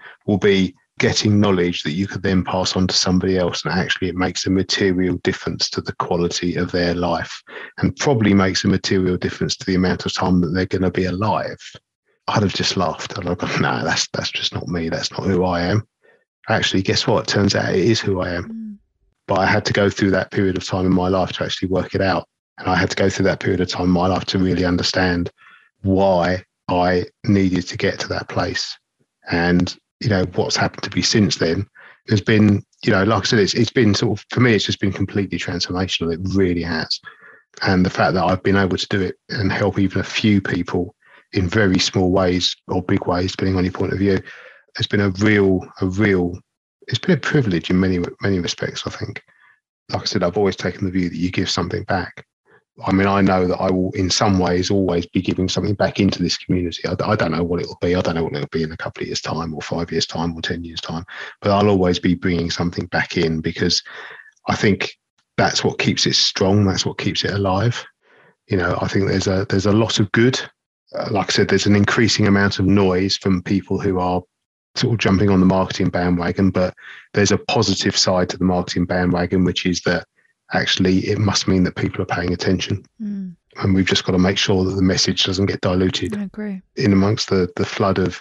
will be getting knowledge that you could then pass on to somebody else, and actually it makes a material difference to the quality of their life, and probably makes a material difference to the amount of time that they're going to be alive. I'd have just laughed. I'd have gone, no, that's that's just not me. That's not who I am. Actually, guess what? It turns out it is who I am. Mm. But I had to go through that period of time in my life to actually work it out. And I had to go through that period of time in my life to really understand why I needed to get to that place. And, you know, what's happened to me since then has been, you know, like I said, it's, it's been sort of, for me, it's just been completely transformational. It really has. And the fact that I've been able to do it and help even a few people in very small ways or big ways, depending on your point of view, has been a real, a real, it's been a privilege in many, many respects, I think. Like I said, I've always taken the view that you give something back. I mean, I know that I will, in some ways, always be giving something back into this community. I, I don't know what it'll be. I don't know what it'll be in a couple of years' time or five years' time or ten years' time. But I'll always be bringing something back in, because I think that's what keeps it strong. That's what keeps it alive. You know, I think there's a there's a lot of good. Uh, like I said, there's an increasing amount of noise from people who are sort of jumping on the marketing bandwagon, but there's a positive side to the marketing bandwagon, which is that actually it must mean that people are paying attention. Mm. And we've just got to make sure that the message doesn't get diluted. I agree. In amongst the, the flood of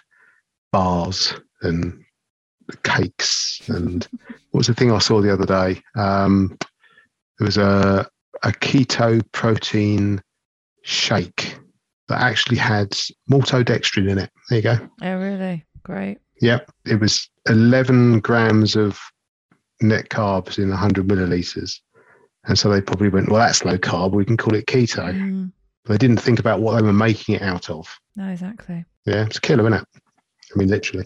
bars and cakes and what was the thing I saw the other day? Um, there was a, a keto protein shake that actually had maltodextrin in it. There you go. Oh, really? Great. Yep. It was eleven grams of net carbs in one hundred millilitres. And so they probably went, well, that's low carb. We can call it keto. Mm. But they didn't think about what they were making it out of. No, exactly. Yeah, it's a killer, isn't it? I mean, literally.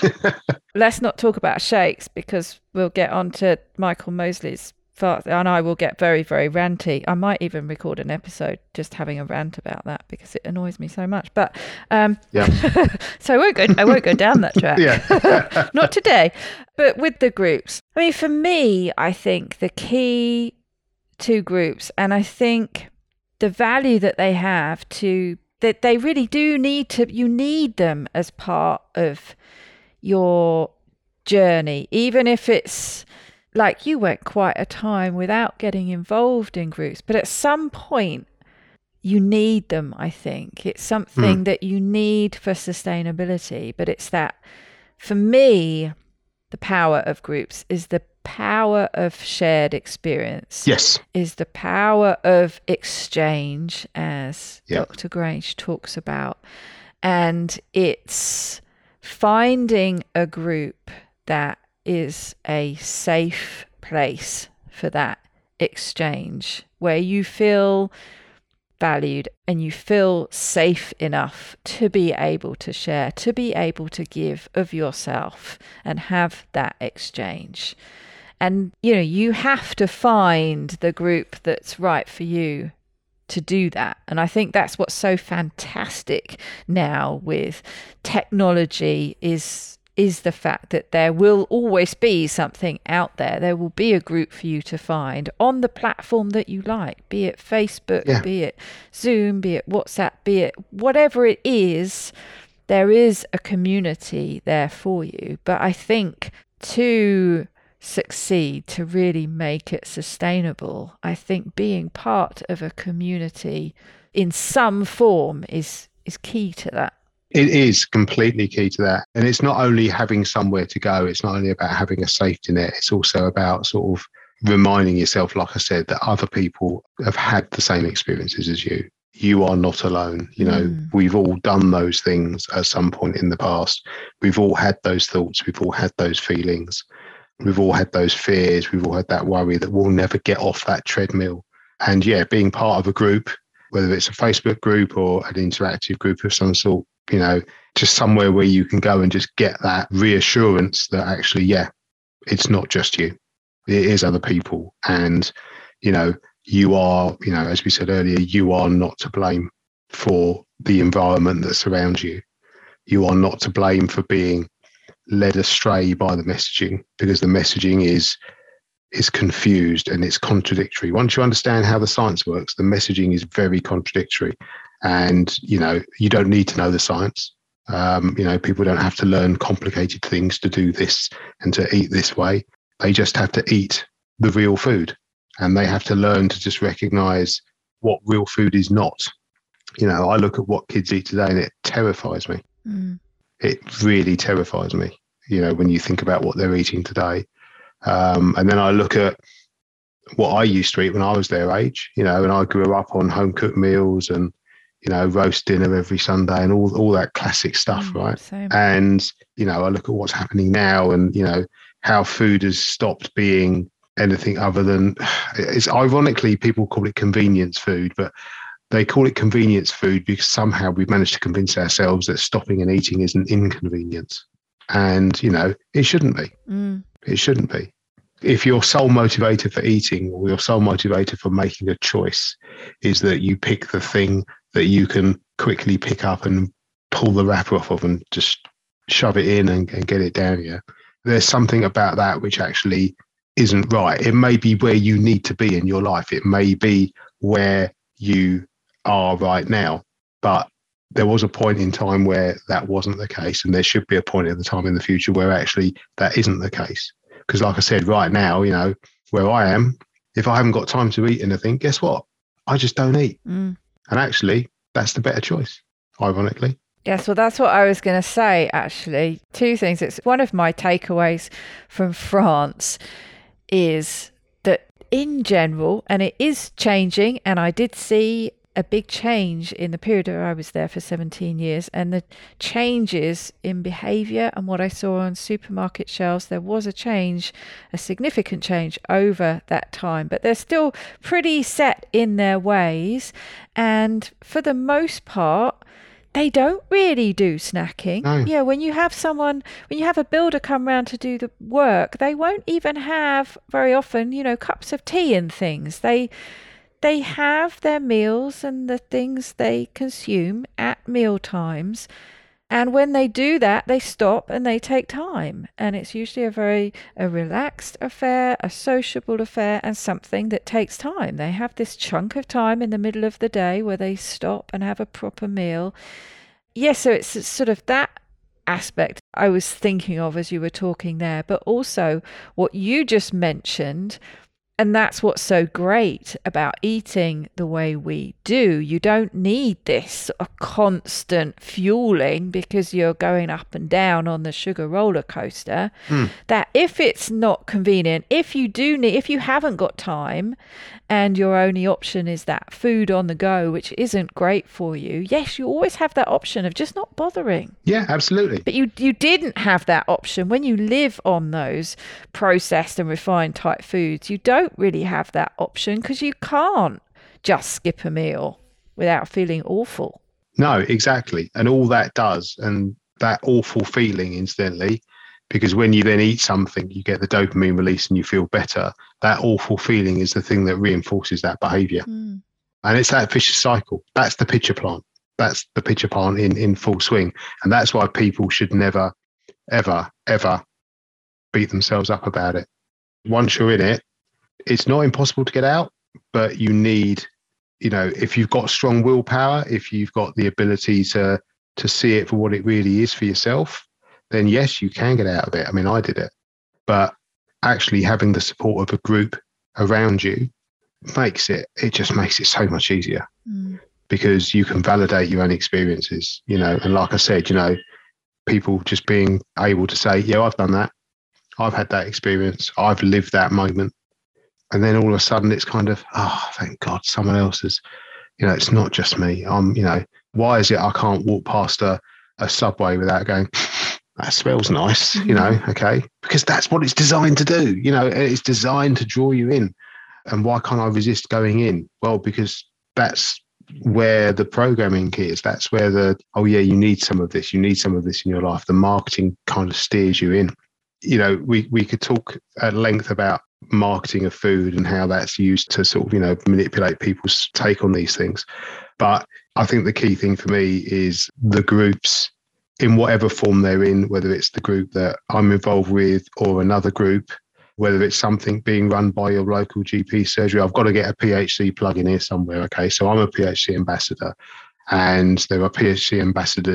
Let's not talk about shakes, because we'll get on to Michael Mosley's fast, and I will get very, very ranty. I might even record an episode just having a rant about that, because it annoys me so much. But um, yeah. so I won't go. I won't go down that track. Yeah. Not today. But with the groups, I mean, for me, I think the key to groups, and I think the value that they have to, that they really do need to, you need them as part of your journey, even if it's like you went quite a time without getting involved in groups, but at some point you need them. I think it's something mm. that you need for sustainability, but it's that, for me, the power of groups is the power of shared experience. Yes. Is the power of exchange, as yep. Doctor Grange talks about. And it's finding a group that is a safe place for that exchange, where you feel valued and you feel safe enough to be able to share, to be able to give of yourself and have that exchange. And, you know, you have to find the group that's right for you to do that. And I think that's what's so fantastic now with technology is is the fact that there will always be something out there. There will be a group for you to find on the platform that you like, be it Facebook, yeah. be it Zoom, be it WhatsApp, be it whatever it is. There is a community there for you. But I think to succeed, to really make it sustainable, I think being part of a community in some form is is key to that. It is completely key to that. And it's not only having somewhere to go, it's not only about having a safety net, it's also about sort of reminding yourself, like I said, that other people have had the same experiences as you. You are not alone. You know, mm. we've all done those things at some point in the past. We've all had those thoughts. We've all had those feelings. We've all had those fears. We've all had that worry that we'll never get off that treadmill. And yeah, being part of a group, whether it's a Facebook group or an interactive group of some sort, you know, just somewhere where you can go and just get that reassurance that actually, yeah, it's not just you. It is other people. And, you know, you are, you know, as we said earlier, you are not to blame for the environment that surrounds you. You are not to blame for being led astray by the messaging, because the messaging is is confused and it's contradictory. Once you understand how the science works, the messaging is very contradictory. And, you know, you don't need to know the science. Um, you know, people don't have to learn complicated things to do this and to eat this way. They just have to eat the real food, and they have to learn to just recognize what real food is not. You know, I look at what kids eat today and it terrifies me. Mm. It really terrifies me, you know, when you think about what they're eating today. Um, and then I look at what I used to eat when I was their age, you know, and I grew up on home cooked meals and, you know, roast dinner every Sunday and all, all that classic stuff, Mm, right? same. And, you know, I look at what's happening now and, you know, how food has stopped being anything other than, it's ironically, people call it convenience food, but they call it convenience food because somehow we've managed to convince ourselves that stopping and eating is an inconvenience. And, you know, it shouldn't be. Mm. It shouldn't be. If your sole motivator for eating or your sole motivator for making a choice is that you pick the thing that you can quickly pick up and pull the wrapper off of and just shove it in and, and get it down here, there's something about that which actually isn't right. It may be where you need to be in your life. It may be where you are right now, but there was a point in time where that wasn't the case, and there should be a point in the time in the future where actually that isn't the case. Because like I said, right now, you know, where I am, if I haven't got time to eat anything, guess what? I just don't eat. Mm. And actually, that's the better choice, ironically. Yes, well, that's what I was going to say, actually. Two things. It's one of my takeaways from France is that in general, and it is changing, and I did see a big change in the period where I was there for seventeen years, and the changes in behaviour and what I saw on supermarket shelves, there was a change, a significant change over that time, but they're still pretty set in their ways. And for the most part, they don't really do snacking. No. Yeah, when you have someone, when you have a builder come round to do the work, they won't even have very often, you know, cups of tea and things. They They have their meals and the things they consume at meal times. And when they do that, they stop and they take time. And it's usually a very a relaxed affair, a sociable affair, and something that takes time. They have this chunk of time in the middle of the day where they stop and have a proper meal. Yes, so it's sort of that aspect I was thinking of as you were talking there, but also what you just mentioned. And that's what's so great about eating the way we do. You don't need this a constant fueling because you're going up and down on the sugar roller coaster. Mm. That if it's not convenient, if you do need, if you haven't got time and your only option is that food on the go, which isn't great for you, yes, you always have that option of just not bothering. Yeah, absolutely. But you you didn't have that option when you live on those processed and refined type foods. You don't really have that option because you can't just skip a meal without feeling awful. No, exactly. And all that does, and that awful feeling incidentally, because when you then eat something, you get the dopamine release and you feel better. That awful feeling is the thing that reinforces that behavior. Mm. And it's that vicious cycle. That's the pitcher plant. That's the pitcher plant in, in full swing. And that's why people should never, ever, ever beat themselves up about it. Once you're in it, it's not impossible to get out, but you need, you know, if you've got strong willpower, if you've got the ability to to see it for what it really is for yourself, then yes, you can get out of it. I mean, I did it. But actually having the support of a group around you makes it, it just makes it so much easier. Mm. Because you can validate your own experiences, you know, and like I said, you know, people just being able to say, yeah, I've done that. I've had that experience. I've lived that moment. And then all of a sudden it's kind of, oh, thank God, someone else has, you know, it's not just me. I'm, you know, why is it I can't walk past a, a Subway without going, that smells nice, you know, okay? Because that's what it's designed to do. You know, it's designed to draw you in. And why can't I resist going in? Well, because that's where the programming is. That's where the, oh yeah, you need some of this. You need some of this in your life. The marketing kind of steers you in. You know, we, we could talk at length about marketing of food and how that's used to sort of, you know, manipulate people's take on these things. But I think the key thing for me is the groups in whatever form they're in, whether it's the group that I'm involved with or another group, whether it's something being run by your local G P surgery. I've got to get a P H C plug in here somewhere. Okay. So I'm a P H C ambassador and there are P H C ambassadors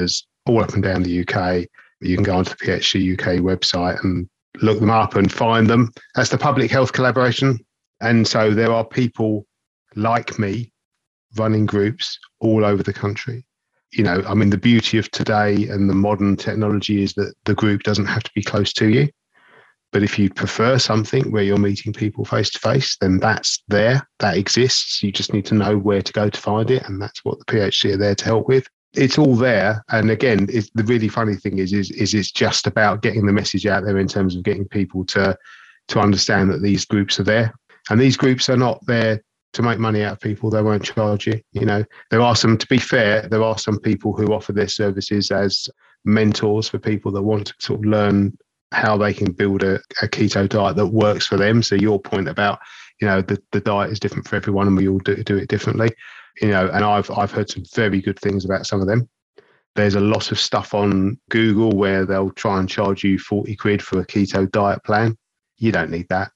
all up and down the U K. You can go onto the P H C U K website and look them up and find them. That's the Public Health Collaboration. And so there are people like me running groups all over the country. You know, I mean, the beauty of today and the modern technology is that the group doesn't have to be close to you. But if you prefer something where you're meeting people face to face, then that's there, that exists. You just need to know where to go to find it. And that's what the P H C are there to help with. It's all there. And again, it's, the really funny thing is, is, is it's just about getting the message out there in terms of getting people to, to understand that these groups are there. And these groups are not there to make money out of people. They won't charge you. You know, there are some, to be fair, there are some people who offer their services as mentors for people that want to sort of learn how they can build a, a keto diet that works for them. So your point about, you know, the, the diet is different for everyone and we all do, do it differently, you know, and I've, I've heard some very good things about some of them. There's a lot of stuff on Google where they'll try and charge you forty quid for a keto diet plan. You don't need that.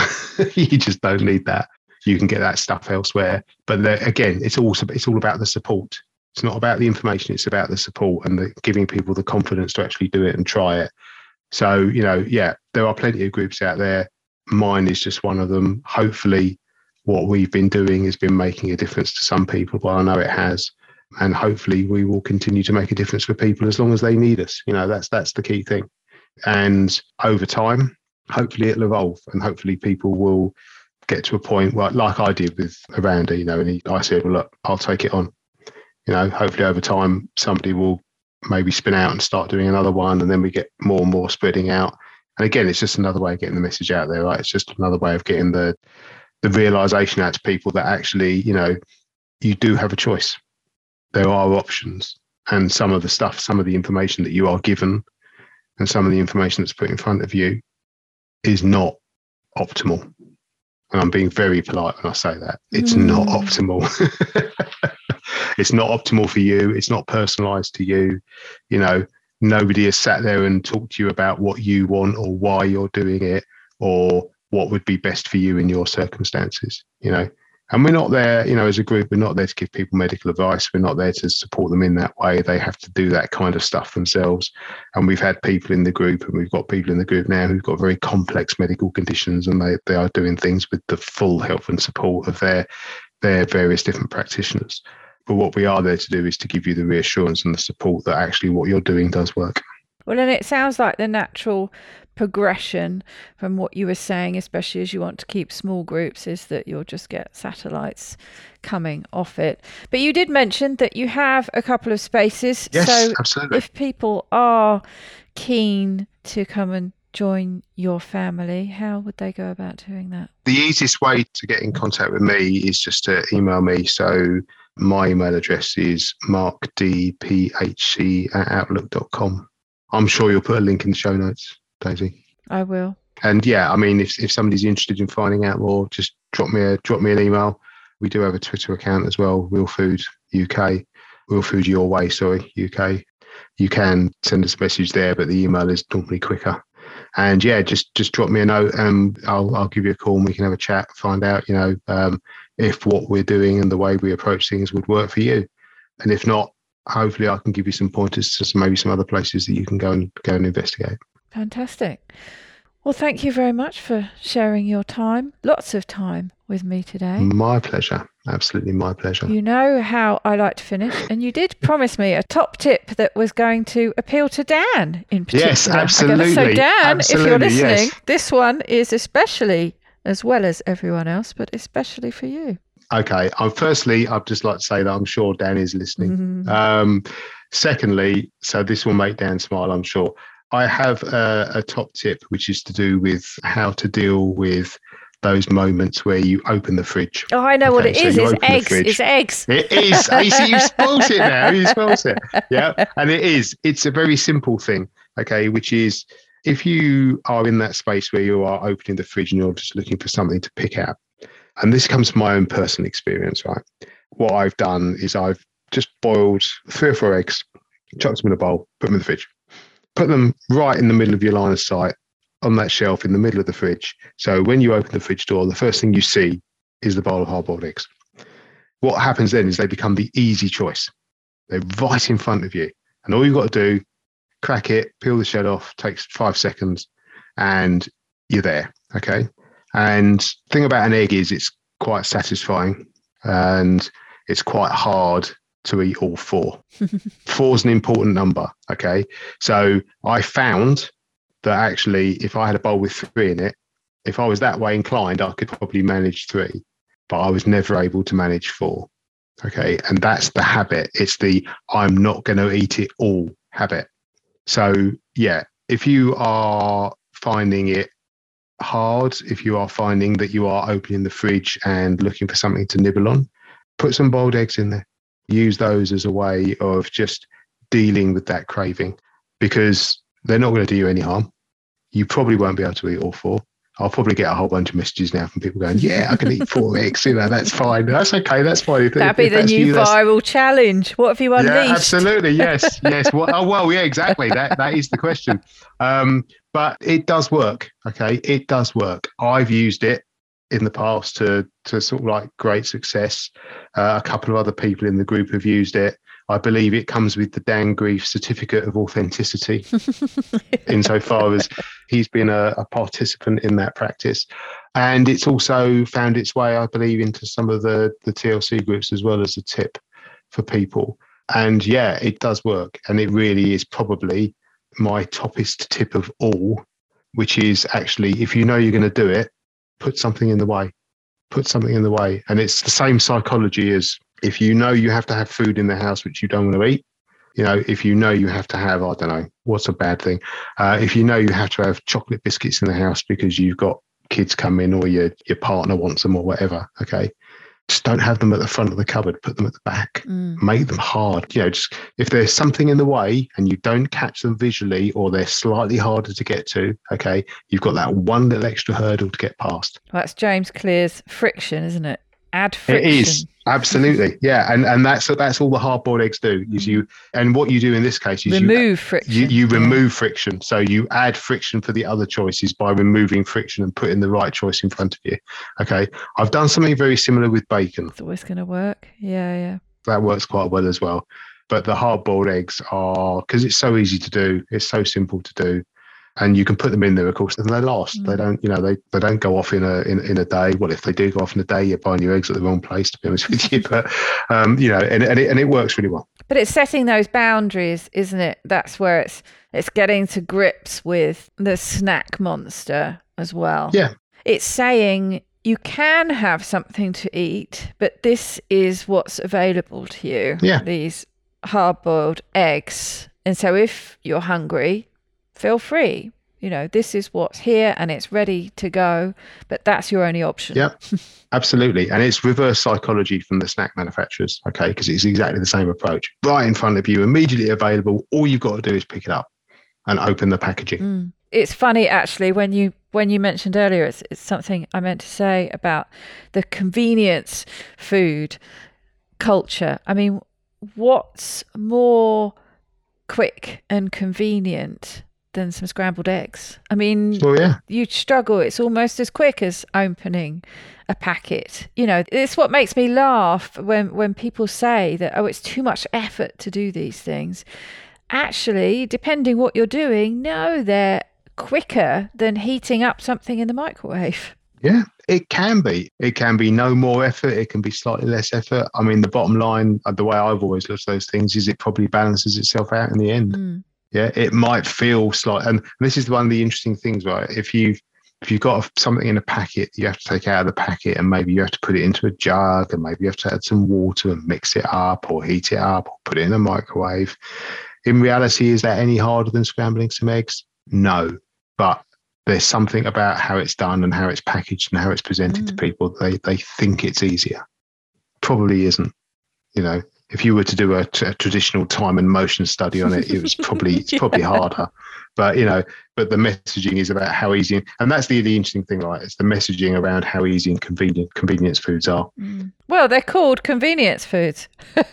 You just don't need that. You can get that stuff elsewhere. But again, it's also it's all about the support. It's not about the information. It's about the support and the, giving people the confidence to actually do it and try it. So, you know, yeah, there are plenty of groups out there. Mine is just one of them. Hopefully what we've been doing has been making a difference to some people. Well, I know it has. And hopefully we will continue to make a difference for people as long as they need us. You know, that's that's the key thing. And over time, hopefully it'll evolve and hopefully people will get to a point where, like I did with Aranda, you know, and he, I said, well, look, I'll take it on. You know, hopefully over time, somebody will maybe spin out and start doing another one. And then we get more and more spreading out. And again, it's just another way of getting the message out there, right? It's just another way of getting the, the realization out to people that actually, you know, you do have a choice. There are options. And some of the stuff, some of the information that you are given and some of the information that's put in front of you is not optimal. And I'm being very polite when I say that. It's mm. not optimal. It's not optimal for you. It's not personalized to you. You know, nobody has sat there and talked to you about what you want or why you're doing it or what would be best for you in your circumstances, you know. And we're not there, you know, as a group, we're not there to give people medical advice. We're not there to support them in that way. They have to do that kind of stuff themselves. And we've had people in the group and we've got people in the group now who've got very complex medical conditions and they, they are doing things with the full help and support of their, their various different practitioners. But what we are there to do is to give you the reassurance and the support that actually what you're doing does work. Well, and it sounds like the natural progression from what you were saying, especially as you want to keep small groups, is that you'll just get satellites coming off it. But you did mention that you have a couple of spaces. Yes, so absolutely. If people are keen to come and join your family, how would they go about doing that? The easiest way to get in contact with me is just to email me. So my email address is markdphc at outlook dot com. I'm sure you'll put a link in the show notes, Daisy. I will. And yeah, I mean, if if somebody's interested in finding out more, just drop me a drop me an email. We do have a Twitter account as well, Real Food U K, Real Food Your Way, sorry, U K. You can send us a message there, but the email is normally quicker. And yeah, just just drop me a note and I'll I'll give you a call and we can have a chat, find out, you know, um, if what we're doing and the way we approach things would work for you. And if not, hopefully I can give you some pointers to some, maybe some other places that you can go and go and investigate. Fantastic. Well, thank you very much for sharing your time, lots of time with me today. My pleasure. Absolutely my pleasure. You know how I like to finish, and you did promise me a top tip that was going to appeal to Dan in particular. Yes, absolutely. So Dan, absolutely, if you're listening, yes. This one is especially, as well as everyone else, but especially for you. Okay. Um, firstly, I'd just like to say that I'm sure Dan is listening. Mm-hmm. Um, secondly, so this will make Dan smile, I'm sure. I have a, a top tip, which is to do with how to deal with those moments where you open the fridge. Oh, I know okay, what it so is. It's eggs. It's eggs. It is. You see, you've spoilt it now. You've spoilt it. Yeah. And it is. It's a very simple thing, okay, which is if you are in that space where you are opening the fridge and you're just looking for something to pick out, and this comes from my own personal experience, right? What I've done is I've just boiled three or four eggs, chucked them in a bowl, put them in the fridge. Put them right in the middle of your line of sight on that shelf in the middle of the fridge. So when you open the fridge door, the first thing you see is the bowl of hard-boiled eggs. What happens then is they become the easy choice. They're right in front of you. And all you've got to do, crack it, peel the shell off, takes five seconds, and you're there. Okay. And the thing about an egg is it's quite satisfying, and it's quite hard to eat all four. Four is an important number. Okay. So I found that actually, if I had a bowl with three in it, if I was that way inclined, I could probably manage three, but I was never able to manage four. Okay. And that's the habit. It's the I'm not going to eat it all habit. So, yeah, if you are finding it hard, if you are finding that you are opening the fridge and looking for something to nibble on, put some boiled eggs in there. Use those as a way of just dealing with that craving, because they're not going to do you any harm. You probably won't be able to eat all four. I'll probably get a whole bunch of messages now from people going, yeah, I can eat four eggs. You know, that's fine. That's okay. That's fine. That'd be the new you, viral challenge. What have you unleashed? Yeah, absolutely. Yes. Yes. Well, oh, well, yeah, exactly. That That is the question. Um, but it does work. Okay. It does work. I've used it in the past to, to sort of like great success. Uh, a couple of other people in the group have used it. I believe it comes with the Dan Grief certificate of authenticity, insofar as he's been a, a participant in that practice. And it's also found its way, I believe, into some of the, the T L C groups as well as a tip for people. And yeah, it does work. And it really is probably my toppest tip of all, which is actually, if you know you're going to do it, put something in the way. Put something in the way. And it's the same psychology as if you know you have to have food in the house which you don't want to eat. You know, if you know you have to have, I don't know, what's a bad thing? Uh, if you know you have to have chocolate biscuits in the house because you've got kids coming or your, your partner wants them or whatever, okay, just don't have them at the front of the cupboard, put them at the back. Mm. Make them hard. You know, just if there's something in the way and you don't catch them visually or they're slightly harder to get to, okay, you've got that one little extra hurdle to get past. Well, that's James Clear's friction, isn't it? Add friction. It is, absolutely, yeah, and and that's that's all the hard-boiled eggs do. Is you and what you do in this case is remove you, friction. You, you remove yeah. friction, so you add friction for the other choices by removing friction and putting the right choice in front of you. Okay, I've done something very similar with bacon. It's always going to work. Yeah, yeah. That works quite well as well. But the hard-boiled eggs are, because it's so easy to do, it's so simple to do. And you can put them in there, of course, and they last. Mm. They don't, you know, they, they don't go off in a in, in a day. Well, if they do go off in a day, you're buying your eggs at the wrong place, to be honest with you. But um, you know, and and it, and it works really well. But it's setting those boundaries, isn't it? That's where it's it's getting to grips with the snack monster as well. Yeah, it's saying you can have something to eat, but this is what's available to you. Yeah, these hard-boiled eggs, and so if you're hungry, feel free. You know, this is what's here and it's ready to go, but that's your only option. Yeah, absolutely. And it's reverse psychology from the snack manufacturers, okay, because it's exactly the same approach. Right in front of you, immediately available. All you've got to do is pick it up and open the packaging. Mm. It's funny, actually, when you when you mentioned earlier, it's, it's something I meant to say about the convenience food culture. I mean, what's more quick and convenient than some scrambled eggs? I mean, well, yeah. You'd struggle. It's almost as quick as opening a packet. You know, it's what makes me laugh when, when people say that, oh, it's too much effort to do these things. Actually, depending what you're doing, no, they're quicker than heating up something in the microwave. Yeah, it can be. It can be no more effort. It can be slightly less effort. I mean, the bottom line, the way I've always looked at those things, is it probably balances itself out in the end. Mm. Yeah, it might feel slight, and this is one of the interesting things, right? If you've if you've got something in a packet, you have to take out of the packet, and maybe you have to put it into a jug, and maybe you have to add some water and mix it up, or heat it up, or put it in a microwave. In reality, is that any harder than scrambling some eggs? No, but there's something about how it's done and how it's packaged and how it's presented mm. to people. They they think it's easier. Probably isn't. You know, if you were to do a, a traditional time and motion study on it, it was probably it's yeah. probably harder. But you know, but the messaging is about how easy, and that's the, the interesting thing, right? It's the messaging around how easy and convenient convenience foods are. Mm. Well, they're called convenience foods.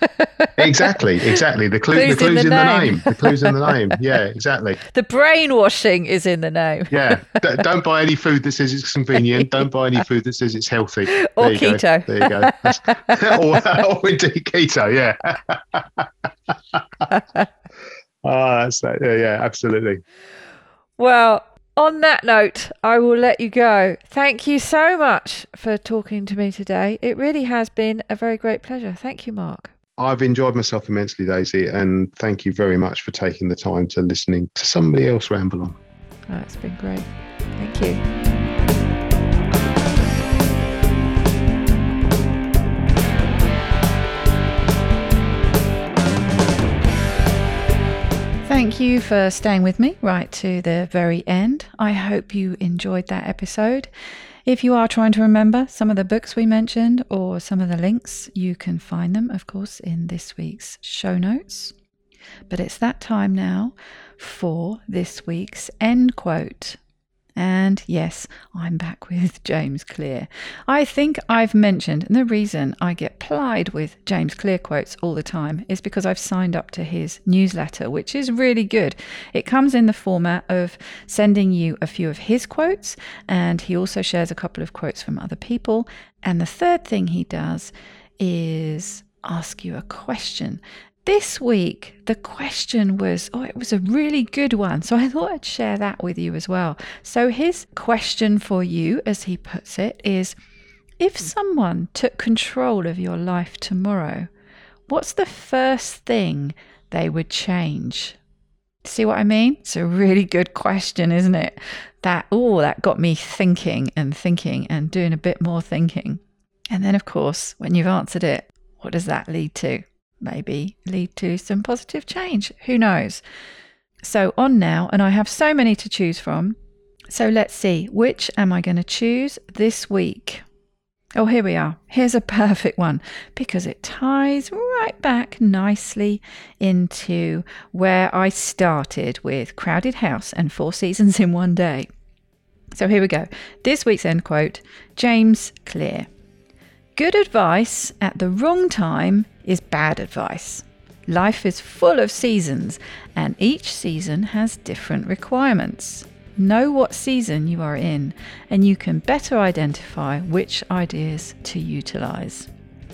exactly, exactly. The, clue, clues the clues in, the, in the name. The clues in the name. Yeah, exactly. The brainwashing is in the name. yeah. D- don't buy any food that says it's convenient. Don't buy any food that says it's healthy. There or you keto. Go. There you go. or, or indeed keto. Yeah. Oh, that's that. Yeah, yeah, absolutely. Well, on that note, I will let you go. Thank you so much for talking to me today. It really has been a very great pleasure. Thank you, Mark. I've enjoyed myself immensely, Daisy, and thank you very much for taking the time to listening to somebody else ramble on. Oh, it's been great. Thank you. Thank you for staying with me right to the very end. I hope you enjoyed that episode. If you are trying to remember some of the books we mentioned or some of the links, you can find them, of course, in this week's show notes. But it's that time now for this week's end quote. And yes, I'm back with James Clear. I think I've mentioned, and the reason I get plied with James Clear quotes all the time is because I've signed up to his newsletter, which is really good. It comes in the format of sending you a few of his quotes, and he also shares a couple of quotes from other people. And the third thing he does is ask you a question. This week, the question was, oh, it was a really good one. So I thought I'd share that with you as well. So his question for you, as he puts it, is, if someone took control of your life tomorrow, what's the first thing they would change? See what I mean? It's a really good question, isn't it? That, oh, that got me thinking and thinking and doing a bit more thinking. And then, of course, when you've answered it, what does that lead to? Maybe lead to some positive change. Who knows? So on now, and I have so many to choose from. So let's see, which am I going to choose this week? Oh, here we are. Here's a perfect one because it ties right back nicely into where I started with Crowded House and Four Seasons in One Day. So here we go. This week's end quote, James Clear. Good advice at the wrong time is bad advice. Life is full of seasons, and each season has different requirements. Know what season you are in, and you can better identify which ideas to utilize.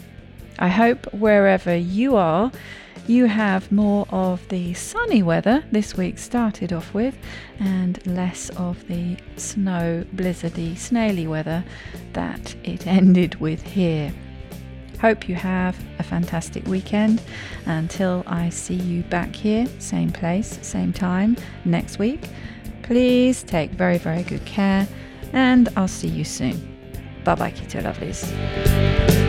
I hope wherever you are, you have more of the sunny weather this week started off with, and less of the snow, blizzardy, snaily weather that it ended with here. Hope you have a fantastic weekend. Until I see you back here, same place, same time, next week, please take very, very good care, and I'll see you soon. Bye-bye, Keto Lovelies.